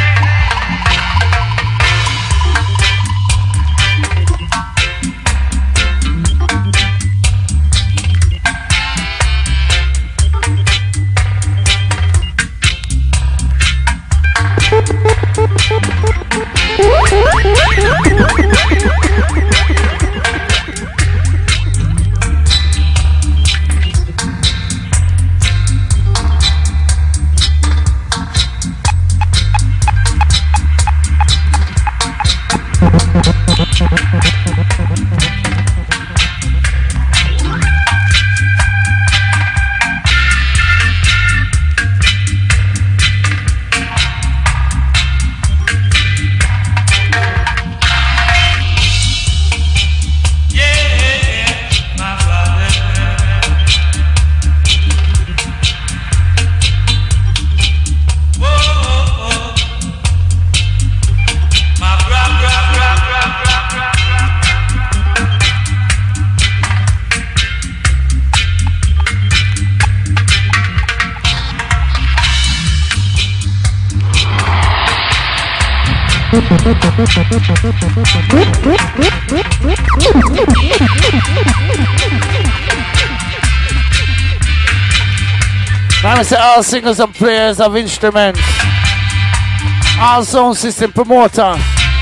Let me say all singers and players of instruments, all sound system promoter.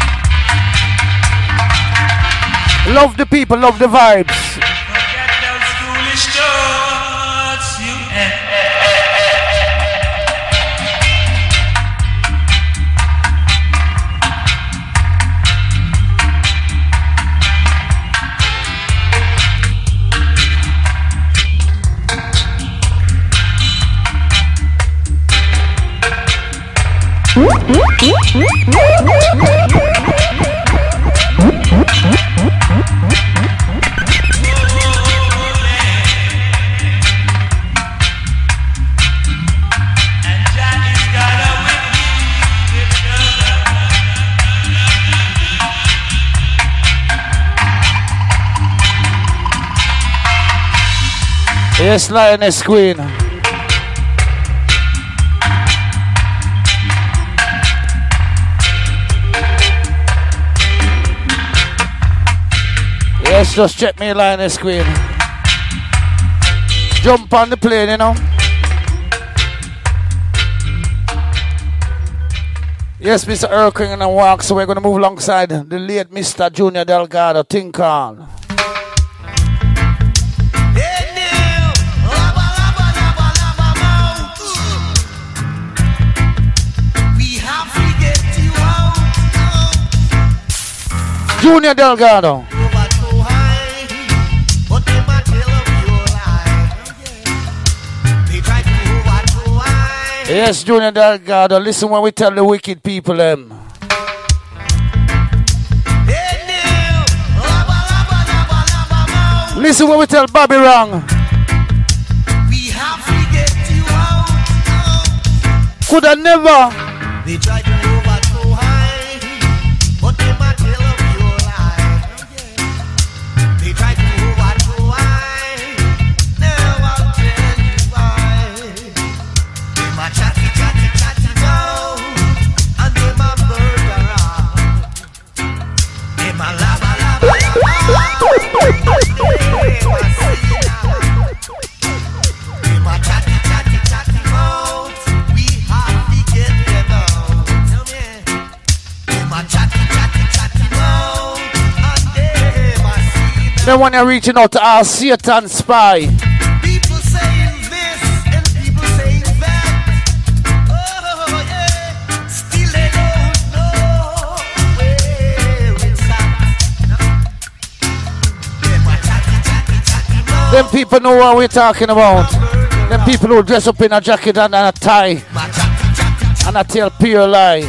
Love the people, love the vibes.
Forget those foolish thoughts you have. And Jah is gonna whip you with the
Yes, Lioness Queen. Yes, just check me, Lioness Queen. Jump on the plane, you know. Yes, Mr. Erking and walk, so we're going to move alongside the late Mr. Junior Delgado, Tinkan. Junior Delgado. Yes, Junior Delgado, listen when we tell the wicked people them. Listen when we tell Bobby Wrong.
We have to get you out.
Coulda never.
They try to overthrow I, but they might tell a pure lie. They try to overthrow I, now I'll tell you why. They might chatty now, and they might murder around. They might lava, they might see now. They might chatty out, we have to get them out. They might chatty out, and they might see now.
Then when you're reaching out to our Satan spy.
People saying this and people saying that. Oh yeah, still they don't know where it's at. They might chatty out.
Them people know what we're talking about. Them people who dress up in a jacket and a tie and a tell pure lie.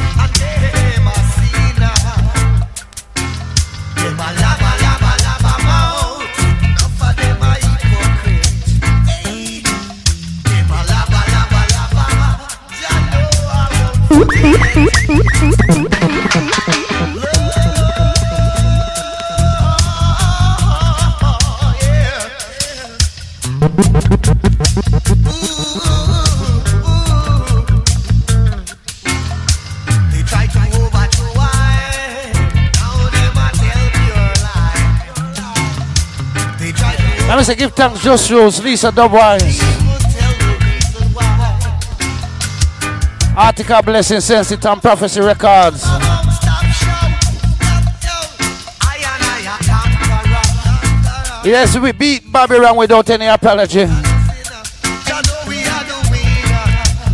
They try to overthrow I, now they might tell pure lie. They try to
Let me say give thanks Just Rose, Lisa Dubwise,
people tell the reason why.
Article Blessing, Sensit and Prophecy Records.
Stop shout, I and I are conqueror.
Yes, we beat Babylon without any apology.
You know we are the winner.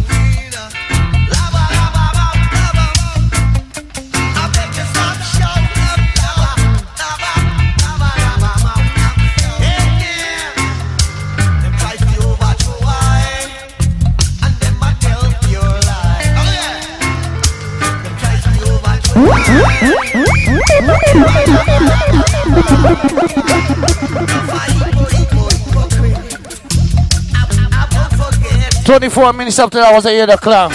Lava, lava, lava, lava. I beg you stop shout, lava, lava, lava, lava, lava. Yeah. Them try to overthrow I, and them might tell pure lie. Oh yeah. Them try to overthrow I.
24 minutes after that was 8 o'clock.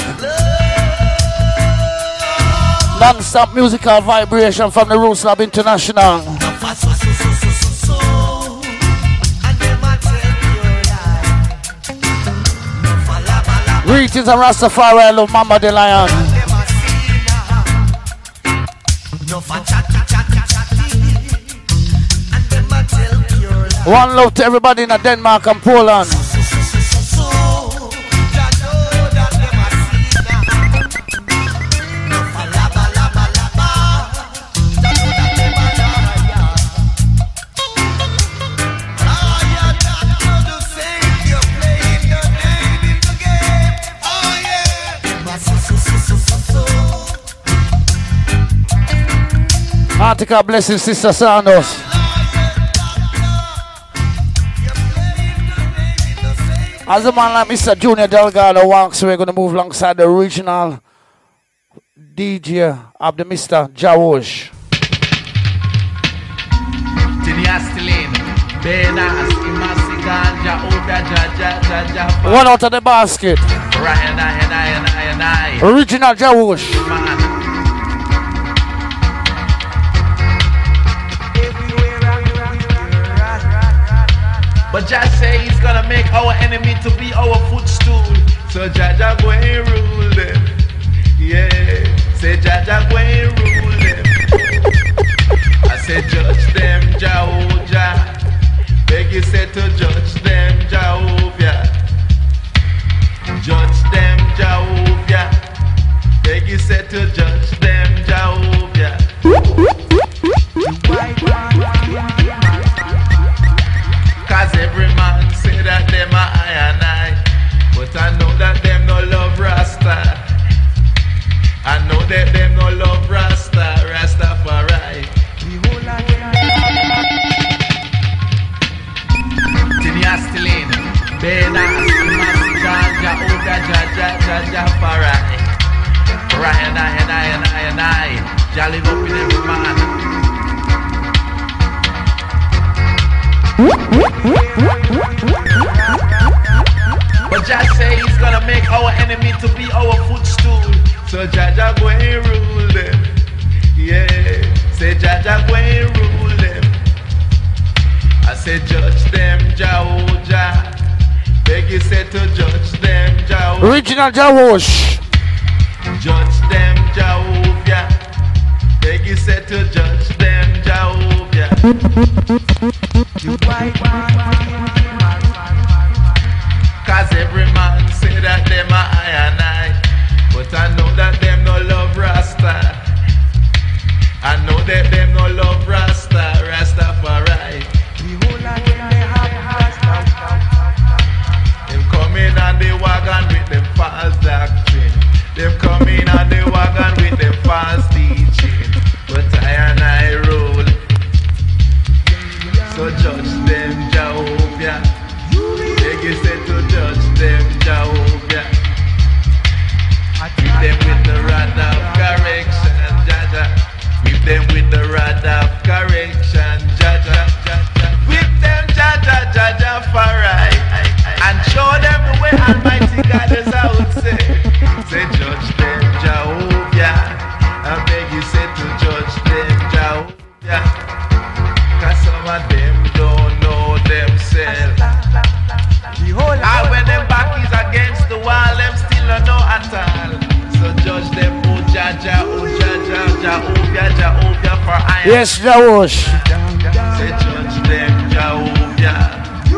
Non-stop musical vibration from the Roots Lab International. Greetings and Rastafari, I love Mamba the Lion. One love to everybody in Denmark and Poland. Article Blessing, Sister Sandos. As a man like Mr. Junior Delgado walks, we're going to move alongside the original DJ of the Mr. Jawosh. One out of the basket. Original Jawosh.
But Jah say he's gonna make our enemy to be our footstool. So Jah go and rule them. Yeah, say Jah go and rule them. I say judge them, Jehovah. Beg you say to judge them, Jehovah. Judge them, Jehovah. Beg you say to judge them, Jehovah. Cause every man say that them are I and I, but I know that them no love Rasta. I know that them no love Rasta, Rastafari. Tini Astilin, Bena, Ganja, Oda, Jaja, Farai. Ryan, I, Jolly up in every man. But Jah say he's gonna Jaja make our enemy to be our footstool. So Jaja go and rule them. Yeah, say Jaja go and rule them. I say judge them, Jaoja. Beg you say to judge them, Jaoja.
Original Jawosh.
Judge them, Jaoja. Beg you say to judge them, Jaoja. You white man. Cause every man say that them are I and I. But I know that them no love Rasta. I know that them no love Rasta, Rastafari. The whole of them they have Rasta. Them coming on the wagon with them false doctrine. Them coming on the wagon with them false teaching. But I and I rule. So judge them, Jehovah. Beg you say to judge them, Jehovah. Whip them with the rod of correction, Jaja. Whip them with the rod of correction, Jaja. Whip them, Jaja, Jaja, for right. And show them the way Almighty God is out, say. Say judge them, Jehovah. I beg you say to judge them, Jehovah. Cause some of them don't know themselves. And when them back is against the wall, them still don't know at all. So judge them, oh Jaja, Jehovah, Jehovah, for I am.
Yes, Jawosh.
Say judge them, Jehovah.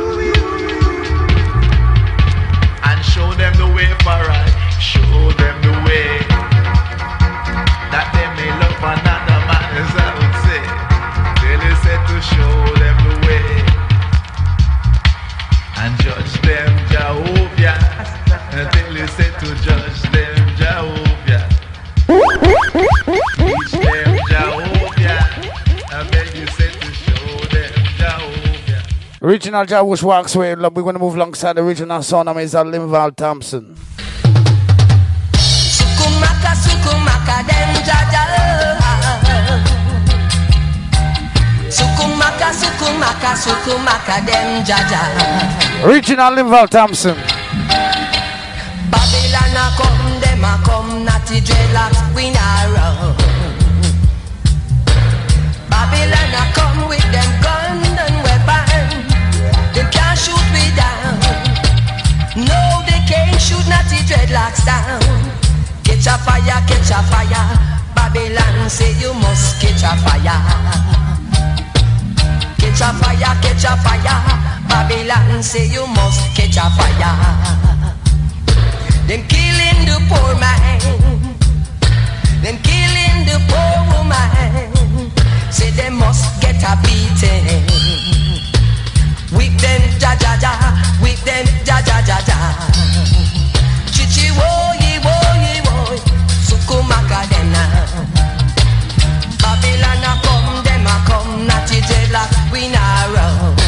And show them the way for right. Show them the way. That they may love another man, as I would say. They said to show them the way. And judge them, Jehovah. Until you say to judge them, Jehovah. Teach them, Jehovah. I beg you say to show them, Jehovah.
Original Jawosh walks away. We're going to move alongside the original son of Mr. Linval Thompson.
Sukumaka, sukumaka, dem jaja. Sukumaka, sukumaka, sukumaka, dem jaja.
Original Linval Thompson.
Babylon a come, dem a come, natty dreadlocks, we nah run. Babylon a come with them gun and weapon. They can't shoot me down. No, they can't shoot natty dreadlocks down. Catch a fire, Babylon say you must catch a fire. Catch a fire, Babylon say you must catch a fire. Them killing the poor man, them killing the poor woman. Say they must get a beating. Whip them, ja ja ja, whip them, ja ja ja ja. Chichi wo ye, sukumaka them now. Babylon a come, them a come, natty dreadlock, we nah run.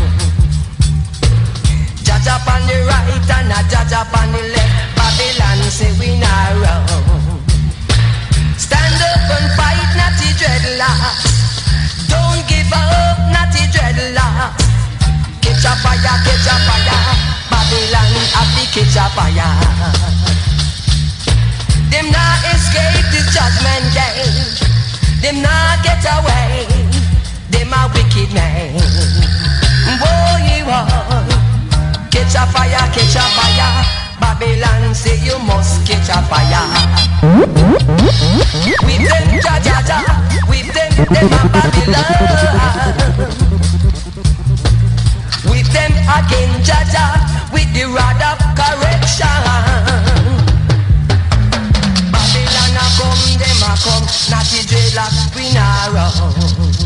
Jaja on the right and a Jaja on the left. Babylon say we nah run. Stand up and fight, natty dreadlocks. Don't give up, natty dreadlocks. Catch a fire, Babylon have to catch a fire. Them not escape this judgment day. Them not get away. Them a wicked man. Boy, catch a fire, Babylon say you must catch a fire. With them Jaja, with them a Babylon. With them again Jaja, with the rod of correction. Babylon a come, them a come, natty dreadlocks we nah run.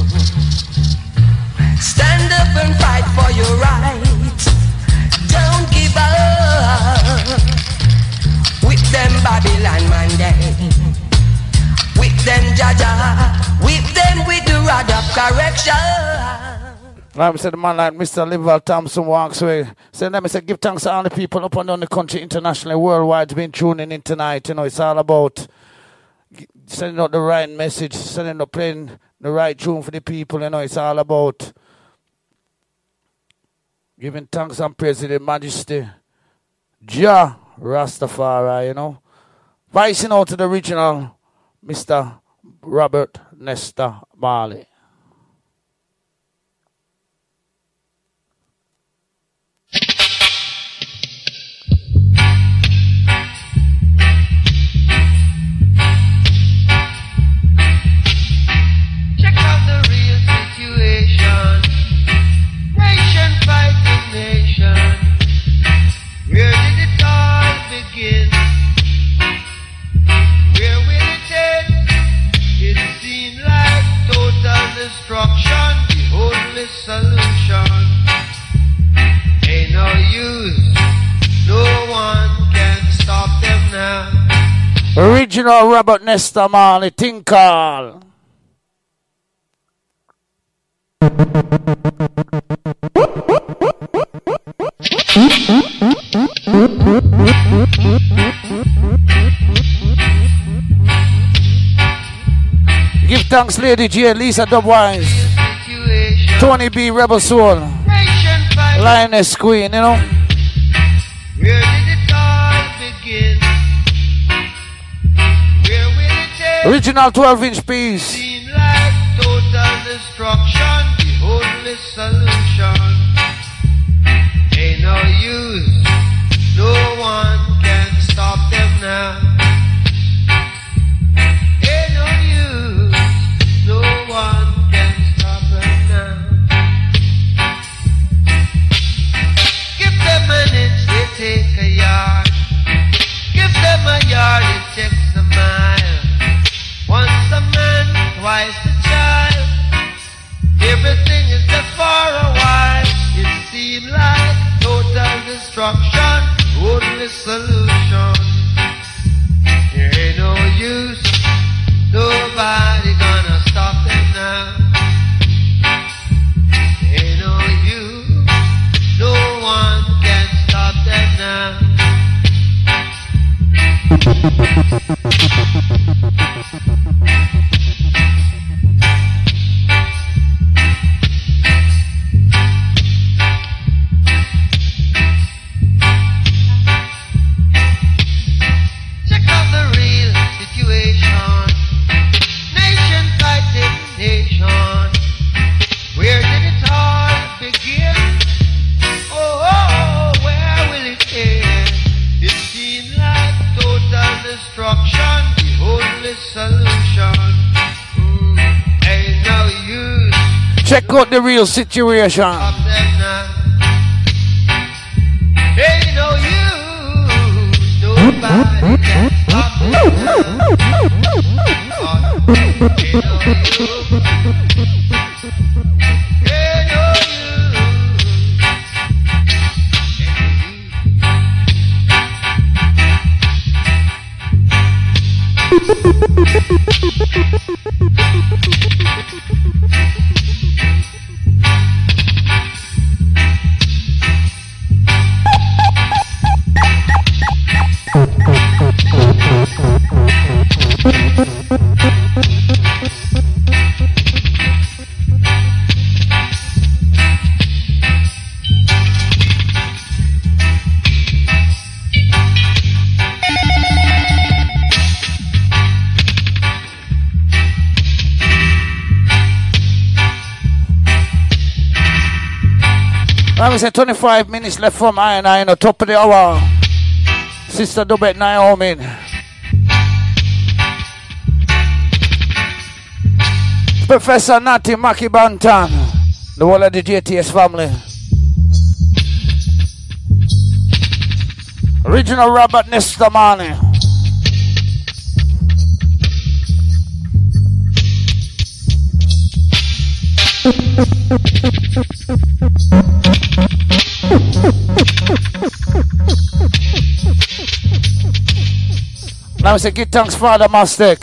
Stand up and fight for your right. Don't give up. With them Babylon man day. With them Jaja. With them with the rod of correction.
Like I said, the man like Mr. Linval Thompson walks away. So let me say, give thanks to all the people up and down the country, internationally, worldwide, been tuning in tonight. You know, it's all about sending out the right message, sending out playing the right tune for the people. You know, it's all about giving thanks and praise to the Majesty, Jah Rastafari, you know. Vicing out to the original Mr. Robert Nesta Marley.
Check out the real situation. Nation fighting nation. Where did it all begin? Where will it end? It seemed like total destruction, the only solution. Ain't no use, no one can stop them now.
Original Robert Nesta Marley, Tinkal. Give thanks, Lady J, Lisa Dubwise,
Situation.
Tony B, Rebel Soul,
Nation fighting.
Lioness Queen, you know.
Where did it all begin? Where will it end?
Original 12-inch piece.
Seem like total destruction, the only solution. Ain't no use, no one can stop them now. Ain't no use, no one can stop them now. Give them an inch, they take a yard. Give them a yard, it takes a mile. Once a man, twice a child. Everything is there for a while. It seemed like total destruction, only solution. There ain't no use, nobody gonna stop them now. Ain't no use, no one can stop them now. Check out the real situation. Nation fighting nation. Where did it all begin? Oh, where will it end? It seemed like total destruction, the only solution. Ain't no use.
Check out the real situation.
Stop them now. Ain't no use. Nobody can stop them now. Ain't no use. Ain't no use.
I was at 25 minutes left from I and I on the top of the hour. Sister Dubet Naomi. Professor Natty Maki Bantan. The whole of the JTS family. Original Robert Nesta Marley. Now I say give thanks Father Mastic.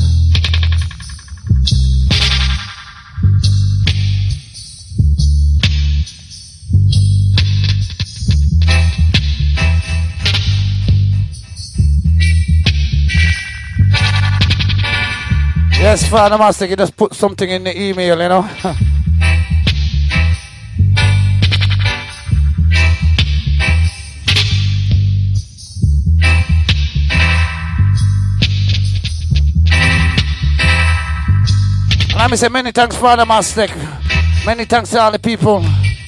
Yes, Father Mastic, you just put something in the email, you know. Let me say many thanks, Father Mastic. Many thanks to all the people.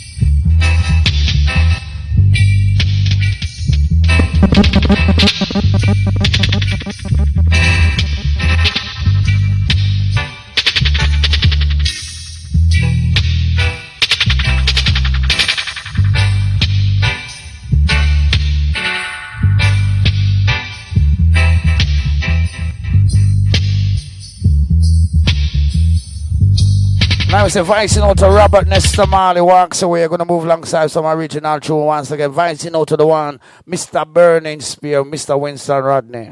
Now it's inviting out to Robert Nestor Marley walks away. We're going to move alongside some original tune once again. Inviting out to the one, Mr. Burning Spear, Mr. Winston Rodney.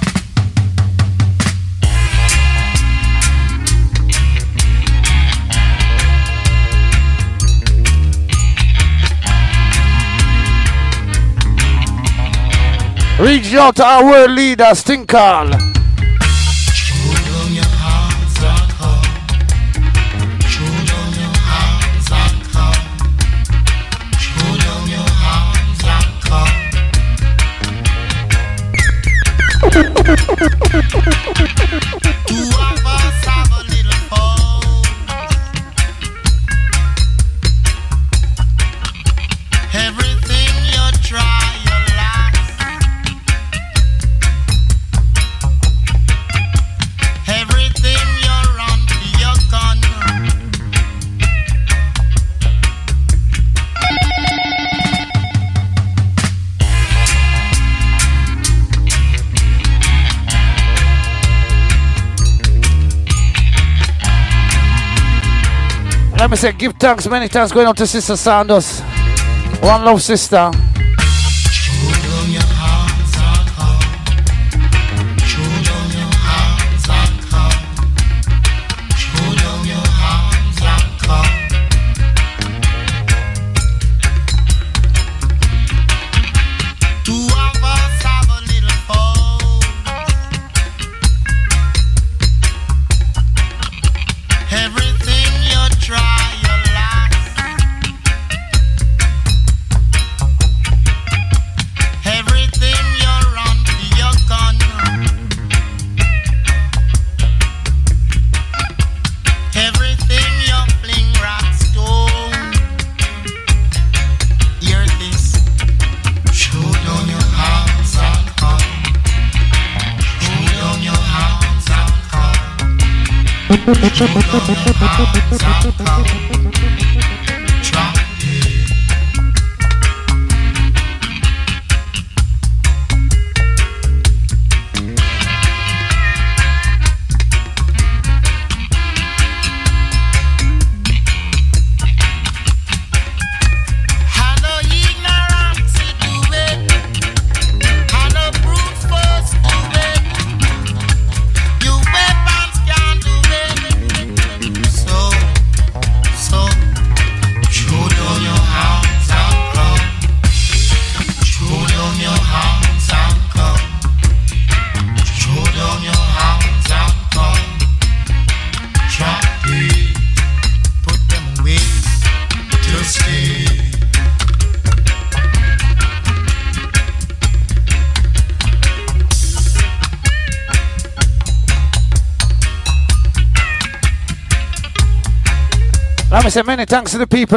Reach out to our world leader, Stinkall.
Two of us have a little fall. Everything you try, you last. Everything you run, you're gone.
Let me say, give thanks, many thanks going out to Sister Sandus. One love, sister. Let me say many thanks to the people.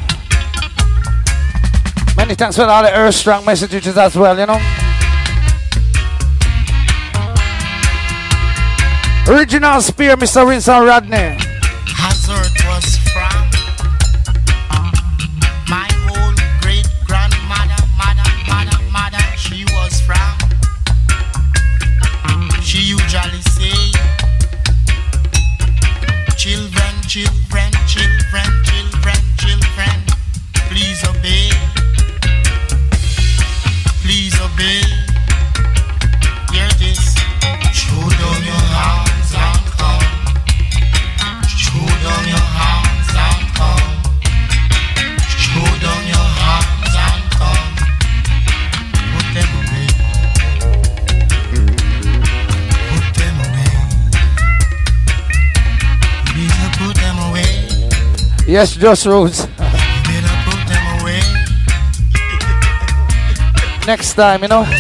Many thanks for all the earth strong messages as well, you know. Original Spear, Mr. Winston Rodney.
Hazard was from my old great grandmother, mother, she was from. She usually say, children, children, children, children, children, please obey. Please obey. Hear this. Show down your hands and come. Show down your hands and come. Show down your hands and come. Put them away. Put them away. Please put them away.
Yes, Just Roots. Next time, you know.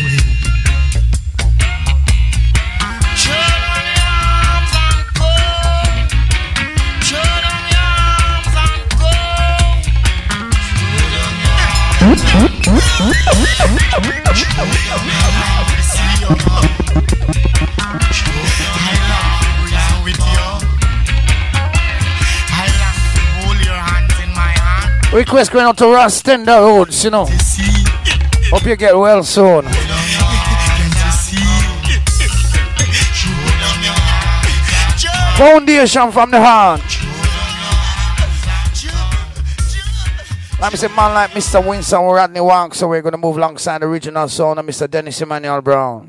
Request going out to Rastenda Roads, you know. Hope you get well soon. Foundation from the heart. Let me say, man like Mr. Winston Rodney Wank, so we're going to move alongside the original sound of Mr. Dennis Emmanuel Brown.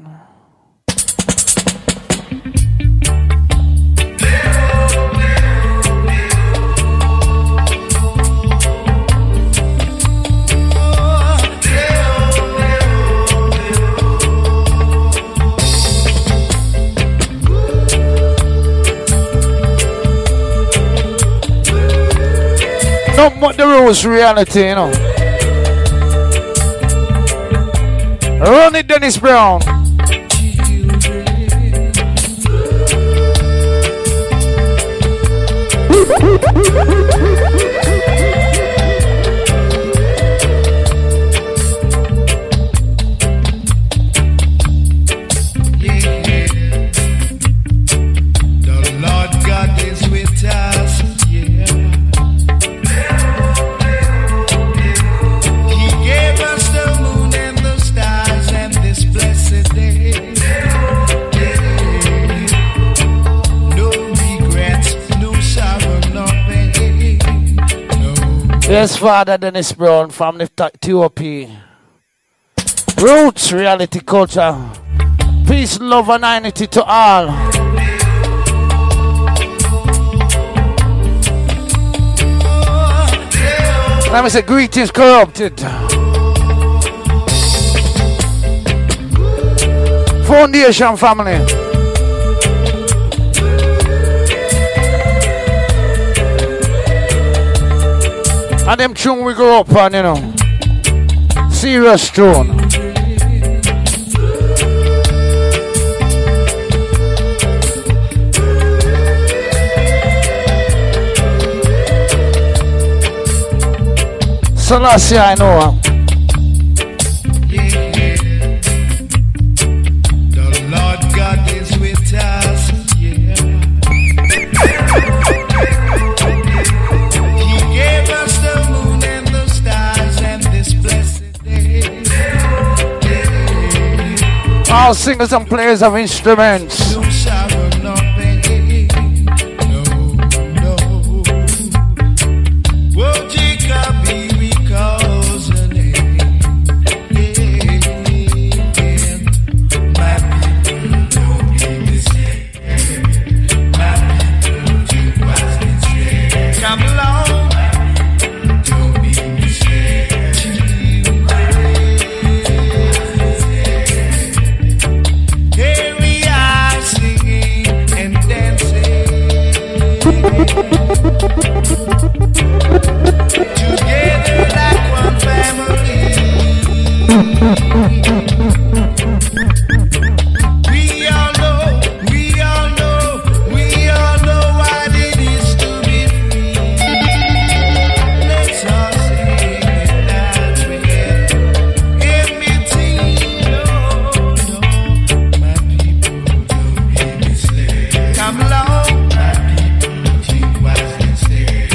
Not what the rules reality, you know. Run it, Dennis Brown. Yes, Father Dennis Brown from the TOP. Roots, reality, culture. Peace, love, and unity to all. Let me say greetings, corrupted. Foundation family. And them tune we grew up on, you know. Serious tune. Selassie, I know.
The Lord God is with us, yeah. He gave us the moon and the stars and this blessed day.
All singers and players of instruments.
No sorrow, no pain. No, no. Oh, Jacob, he recalls the name. Yeah. My people don't be mistaken. My people do what's been said. Come along. Don't be mistaken. Here we are singing and dancing together like one family. We all know, we all know, we all know what it is to be free. Let's all sing and dance together. Everything, no, no, my people don't be misled. Come along, my people, think what's been said.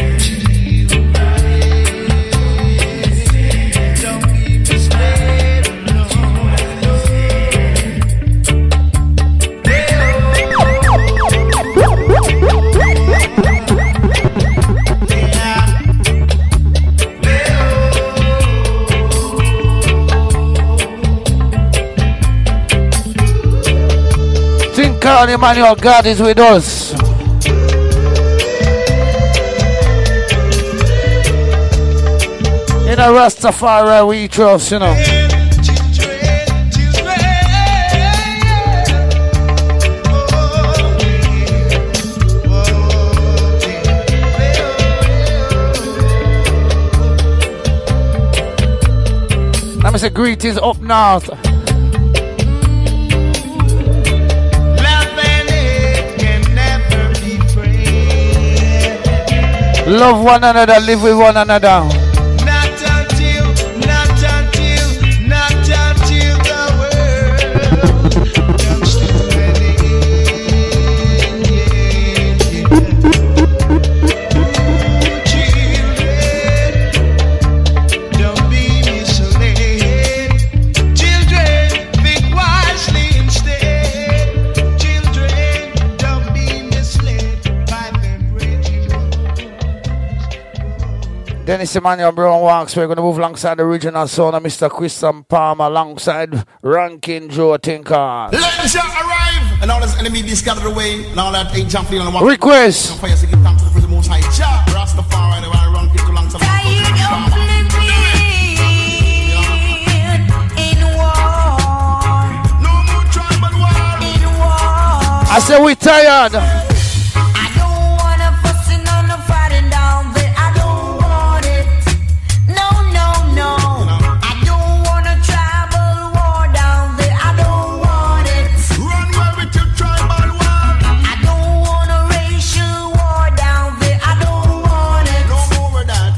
Don't be misled, no, no.
Think Carl Emmanuel, God is with us. In a Rastafari we trust, you know. Let me say greetings up north.
Love and hate can never be friends.
Love one another, live with one another.
Not until the world comes to an end. Children,
Dennis Emmanuel Brown Walks. We're going to move alongside the original son of Mr. Christian Palmer alongside Ranking Joe Tinker.
Let Jah arrive, and all his enemy be scattered away, and all that ain't Jah feeling and walk.
Request.
Fire to give thanks to the Most High Jah. Rastafari, the one Ranking to alongside. No more tribal war.
I said we tired.
I don't wanna fussing on the fighting down there. I don't want it. No, no, no. I don't wanna tribal war down there. I don't want it.
Run away with your tribal war.
I don't want a racial war down there. I don't want it.
No more with that.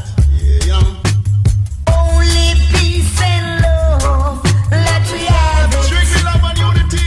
Yeah.
Only peace and love. Let me have it.
Strictly love and unity.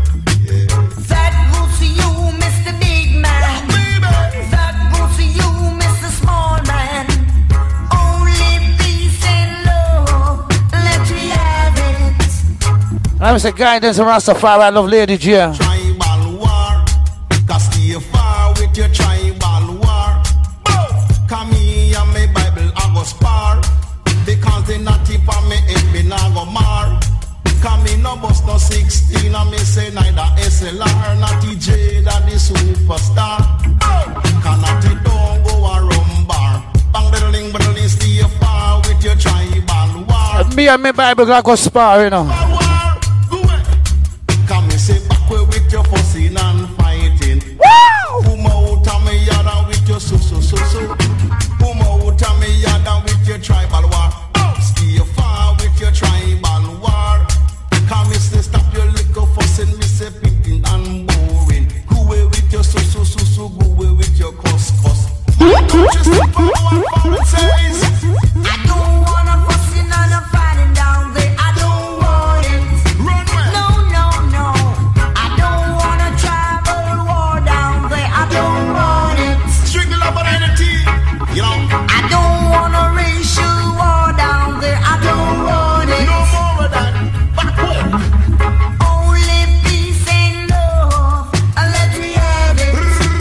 That goes to you, Mr. Big Man. That goes to you, Mr. Small Man. Only peace and love. Let me have it.
I'm say guidance and Rastafari. I love Lady J.
Tribal war. Cause stay far with your tribal war. Come here and my Bible I go spar. Because they not tip on me if me not go mar. Come in no bus no 16 and me say neither SLR not DJ that the superstar. Cannot it don't go a rum bar. Bang the stay far with your tribal war.
Me and my Bible got go spar, you know.
War, go away. Come me say backward with your fussing and fighting. Come out of me yard with your so. Come out of me yard with your tribal war. Stay far with your tribal war. Come me say stop your liquor fussing, me say pimping and boring. Go away with your so. Go away with your cuss. Just follow what Paul says.
I don't wanna fussing on the fighting down there. I don't want it.
Run away.
No, no, no. I don't wanna tribal war down there. I don't want it.
Strictly love and unity. You know.
I don't want a racial war down there. I don't want it.
No more of that. Backward.
Only peace and love. Let me have it.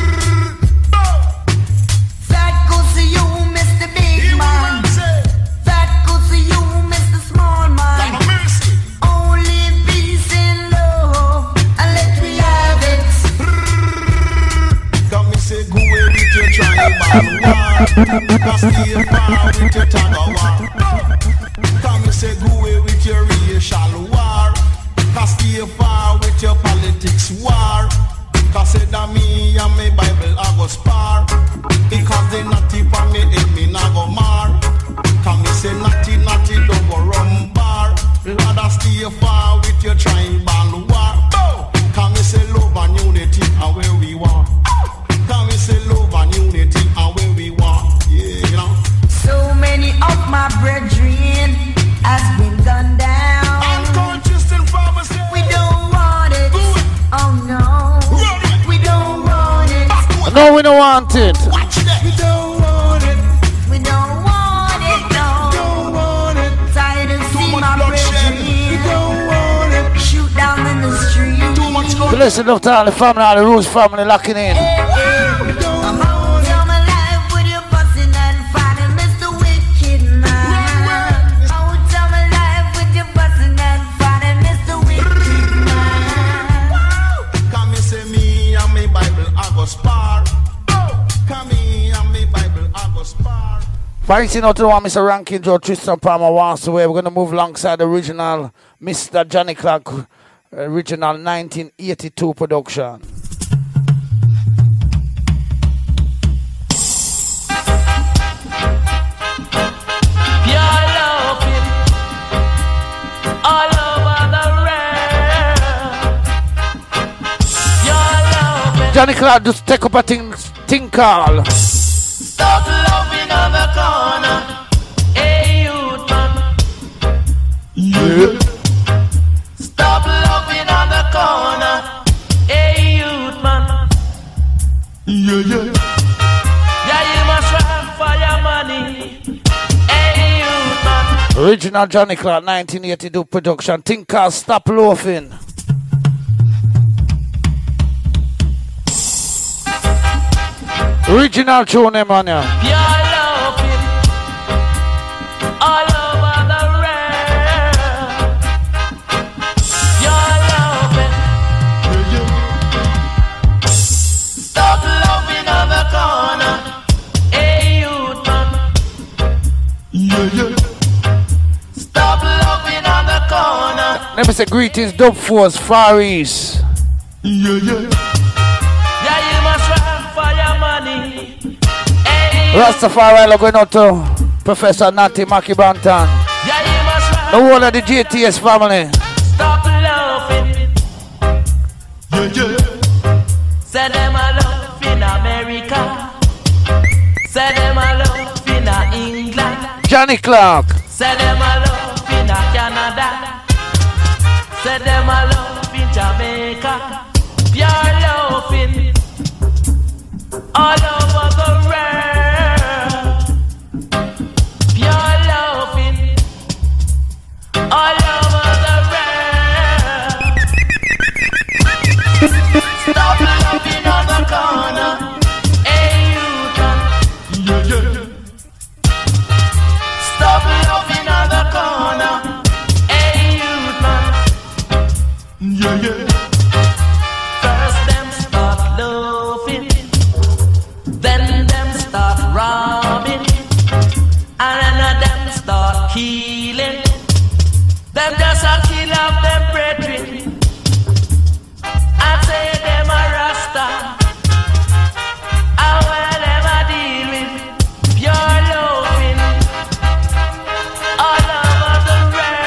That goes to you, Mr. Big Man. That goes to you, Mr. Small Man. Only peace and love. Let me have it.
Come me say go away with your tribal war. Cause stay far with your tag of war. Come me say go away with your racial war. Cause stay far with your politics war. Cause say that me and my Bible I go spar. Because they not tip on me if me not go mar. Come me say natty don't go rum bar. Rather stay far with your tribal war. Come me say love and unity and where we want. Come me say love and unity and where we want. Yeah, you know.
So many of my brethren has been gunned down.
Unconscious and pharmacy.
We don't want it. Oh no. We don't want it.
No, we don't want it.
Watch that. We don't want it.
We don't want it. No.
Don't want it.
Tired of
Too
seeing
much
my
bloodshed.
brethren
We don't want it.
shoot down in the street.
Too much go.
Bless enough to all the family, all the rules family locking in.
I'm out of my life with your fussing and fighting, Mr. Wicked Man. Out of my life with your fussing and fighting, Mr. Wicked Man.
Come me say me and my Bible I go spar. Come me and my Bible I go spar.
Fighting out to the one Mr. Ranking Joe Tristan Palmer wants away. We're going to move alongside the original Mr. Johnny Clark, original 1982 production.
You're loving all over the world. You're loving.
Johnny Clark just take up a thing call.
Stop loving on the corner. Hey, youth man.
Yeah.
Stop loving on the corner. Hey, youth man. Yeah, you must run for your money. Hey, youth man.
Original Johnny Clark 1982 production. Thing called Stop Loafing. Original tune, man. Yeah.
You're loving
Let me say greetings, Dub Force, Far East.
Yeah, yeah.
Yeah, you must work for your money. Hey,
Rastafari going out to Professor Natty Mackie Banton.
yeah, you must work.
The whole of the JTS family.
Stop loving.
Yeah, yeah.
Say them a love in America. Say them a love in England.
Johnny Clark.
Say them a love in Canada. Say them a love in Jamaica. Pure loving all over the world. Pure loving all over the world. Stop loving on the corner. Hey, you can.
Yeah, yeah.
Stop loving on the corner. Hey, youth man.
Yeah, yeah.
First them start loving, then them start robbing, and then them start killing. Them just a kill off them brethren. I say them a rasta. I will never deal with pure loving all over the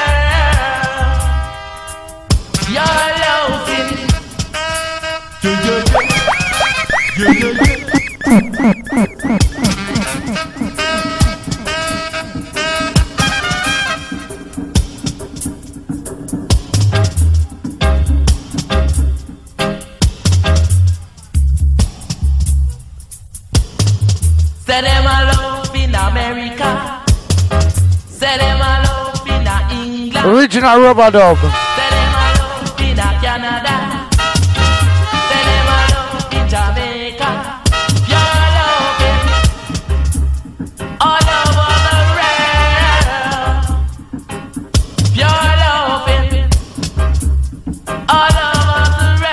world. Pure loving.
Yeah, yeah, yeah. Yeah, yeah, yeah.
Say them a love in America. Say them a love in England.
Original Rubber Dub.
Say them a love in Canada. Say them a love in Jamaica. Pure loving all over the world. Pure loving all over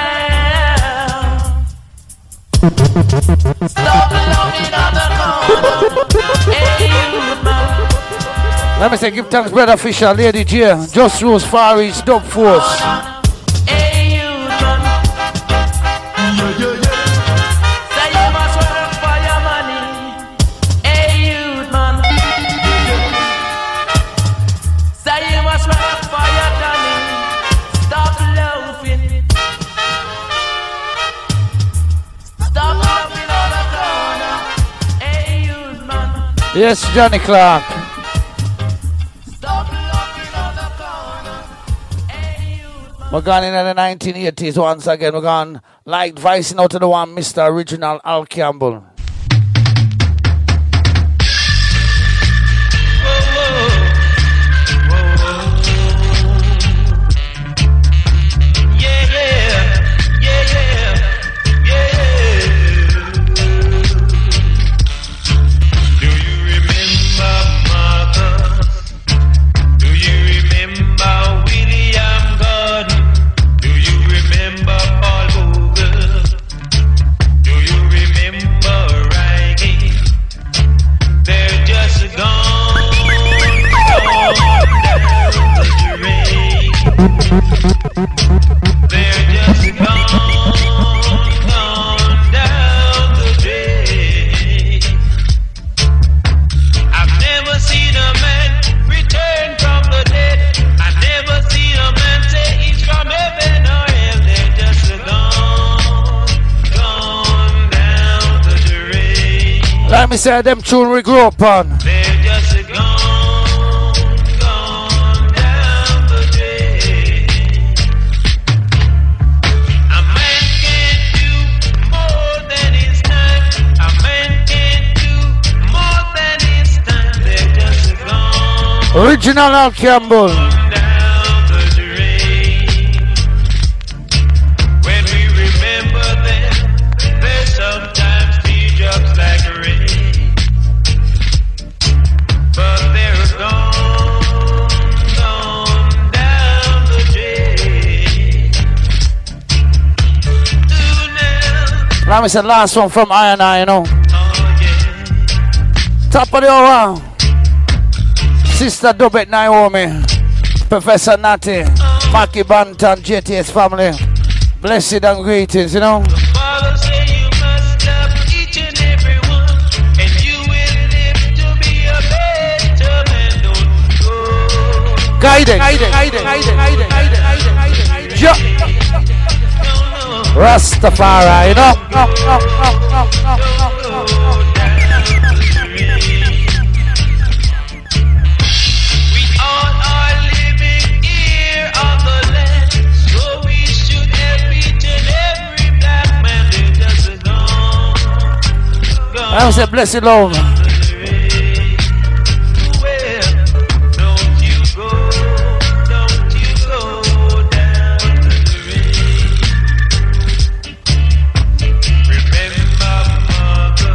the world. Stop loving on the corner. Hey, youth man.
Let me say, give thanks, Brother Fisher, Lady J, Just Rose, Far East, Dub Force.
Hey, youth man.
Yeah, yeah, yeah.
Say you must work for your money. Hey, youth man. Say you must work for your money. Stop loving. Stop loving on the corner. Hey, youth man.
Yes, Johnny Clark.
Stop loving on the corner. Hey, youth man.
We're gone in the 1980s once again. We're gone like vicing out to the one Mr. Original Al Campbell. Let me say them tune we grew up on.
They're just gone down the drain. A man can't do more than his time. A man can't do more than his time. They're just gone
Original Al Campbell.
down the drain. When we remember them, they sometimes teach us like rain. But they're gone down the drain. Ooh, now,
Let me say last one from I, you know.
oh yeah.
Top of the hour. Sister Dubet Naomi. Professor Natty.
Oh
Maki Bantan, JTS family. Blessed and greetings, you know.
Father say you must love each and every one, and you will live to be a better man. Don't go.
Guidance. Rastafari, you know.
We all are living here on the land, so we should help each and every black man. They just gone.
I say blessed love.
Don't you go down to the rain. Remember mother.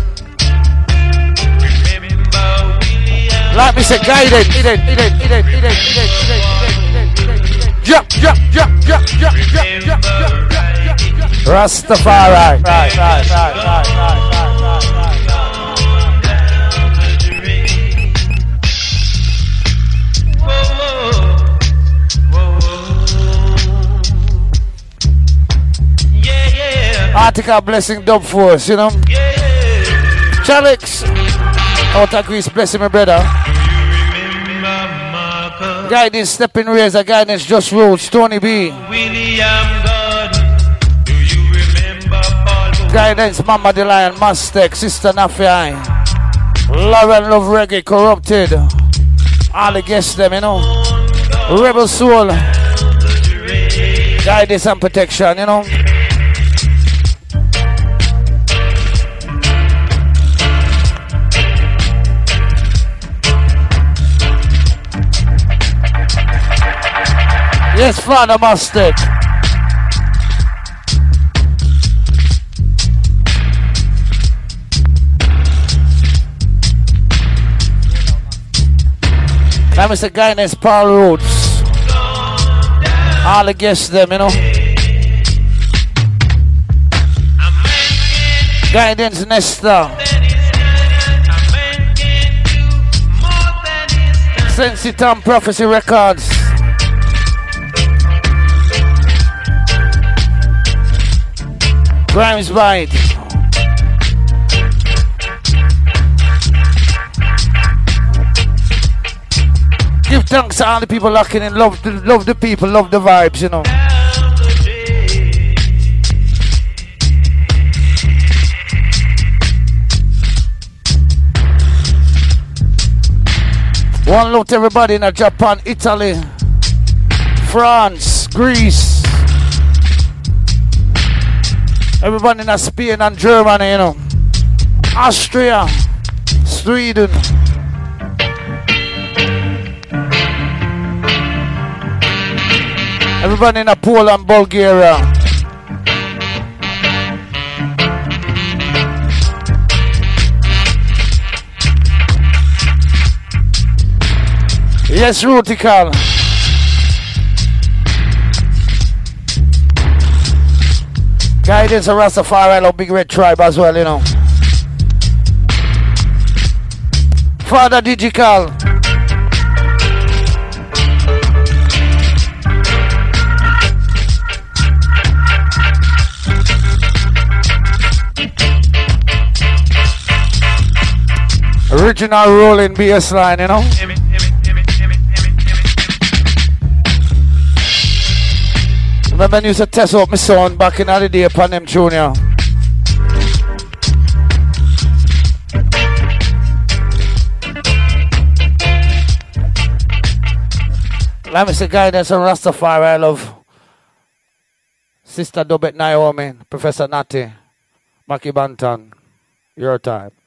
Remember William.
Like me say guidance. Jump. Rastafari. Right.
Yeah.
Article blessing Dub Force, you know. Chalix. Out of Greece, blessing my brother. Guidance, Stepping Razor, guidance, Just Roots, Tony B.
William Gordon, do you remember Paul?
Guidance, Mama the Lion, Mastek, Sister Nafi, Lauren Love Reggae, Corrupted. All the guests them, you know. Rebel Soul. Guidance and protection, you know. Yes, Father Mastek. That was the guidance, Paul Roots. All the guests them, you know. Guidance, Nesta. Sensitam Prophecy Records. Grimes Bite. Give thanks to all the people locking in. Love the people, love the vibes, you know. One look to everybody in Japan, Italy, France, Greece. Everybody in Spain and Germany, you know. Austria, Sweden. Everybody in Poland, Bulgaria. Yes, Rutical. Guidance of Rastafari, love Big Red Tribe as well, you know. Father Digital. Original rolling BS line, you know. Remember I used to test out my son back in the day upon them junior. Let me say guidance on Rastafari, I love Sister Dobet Naomi, Professor Natty, Maki Bantan, your time.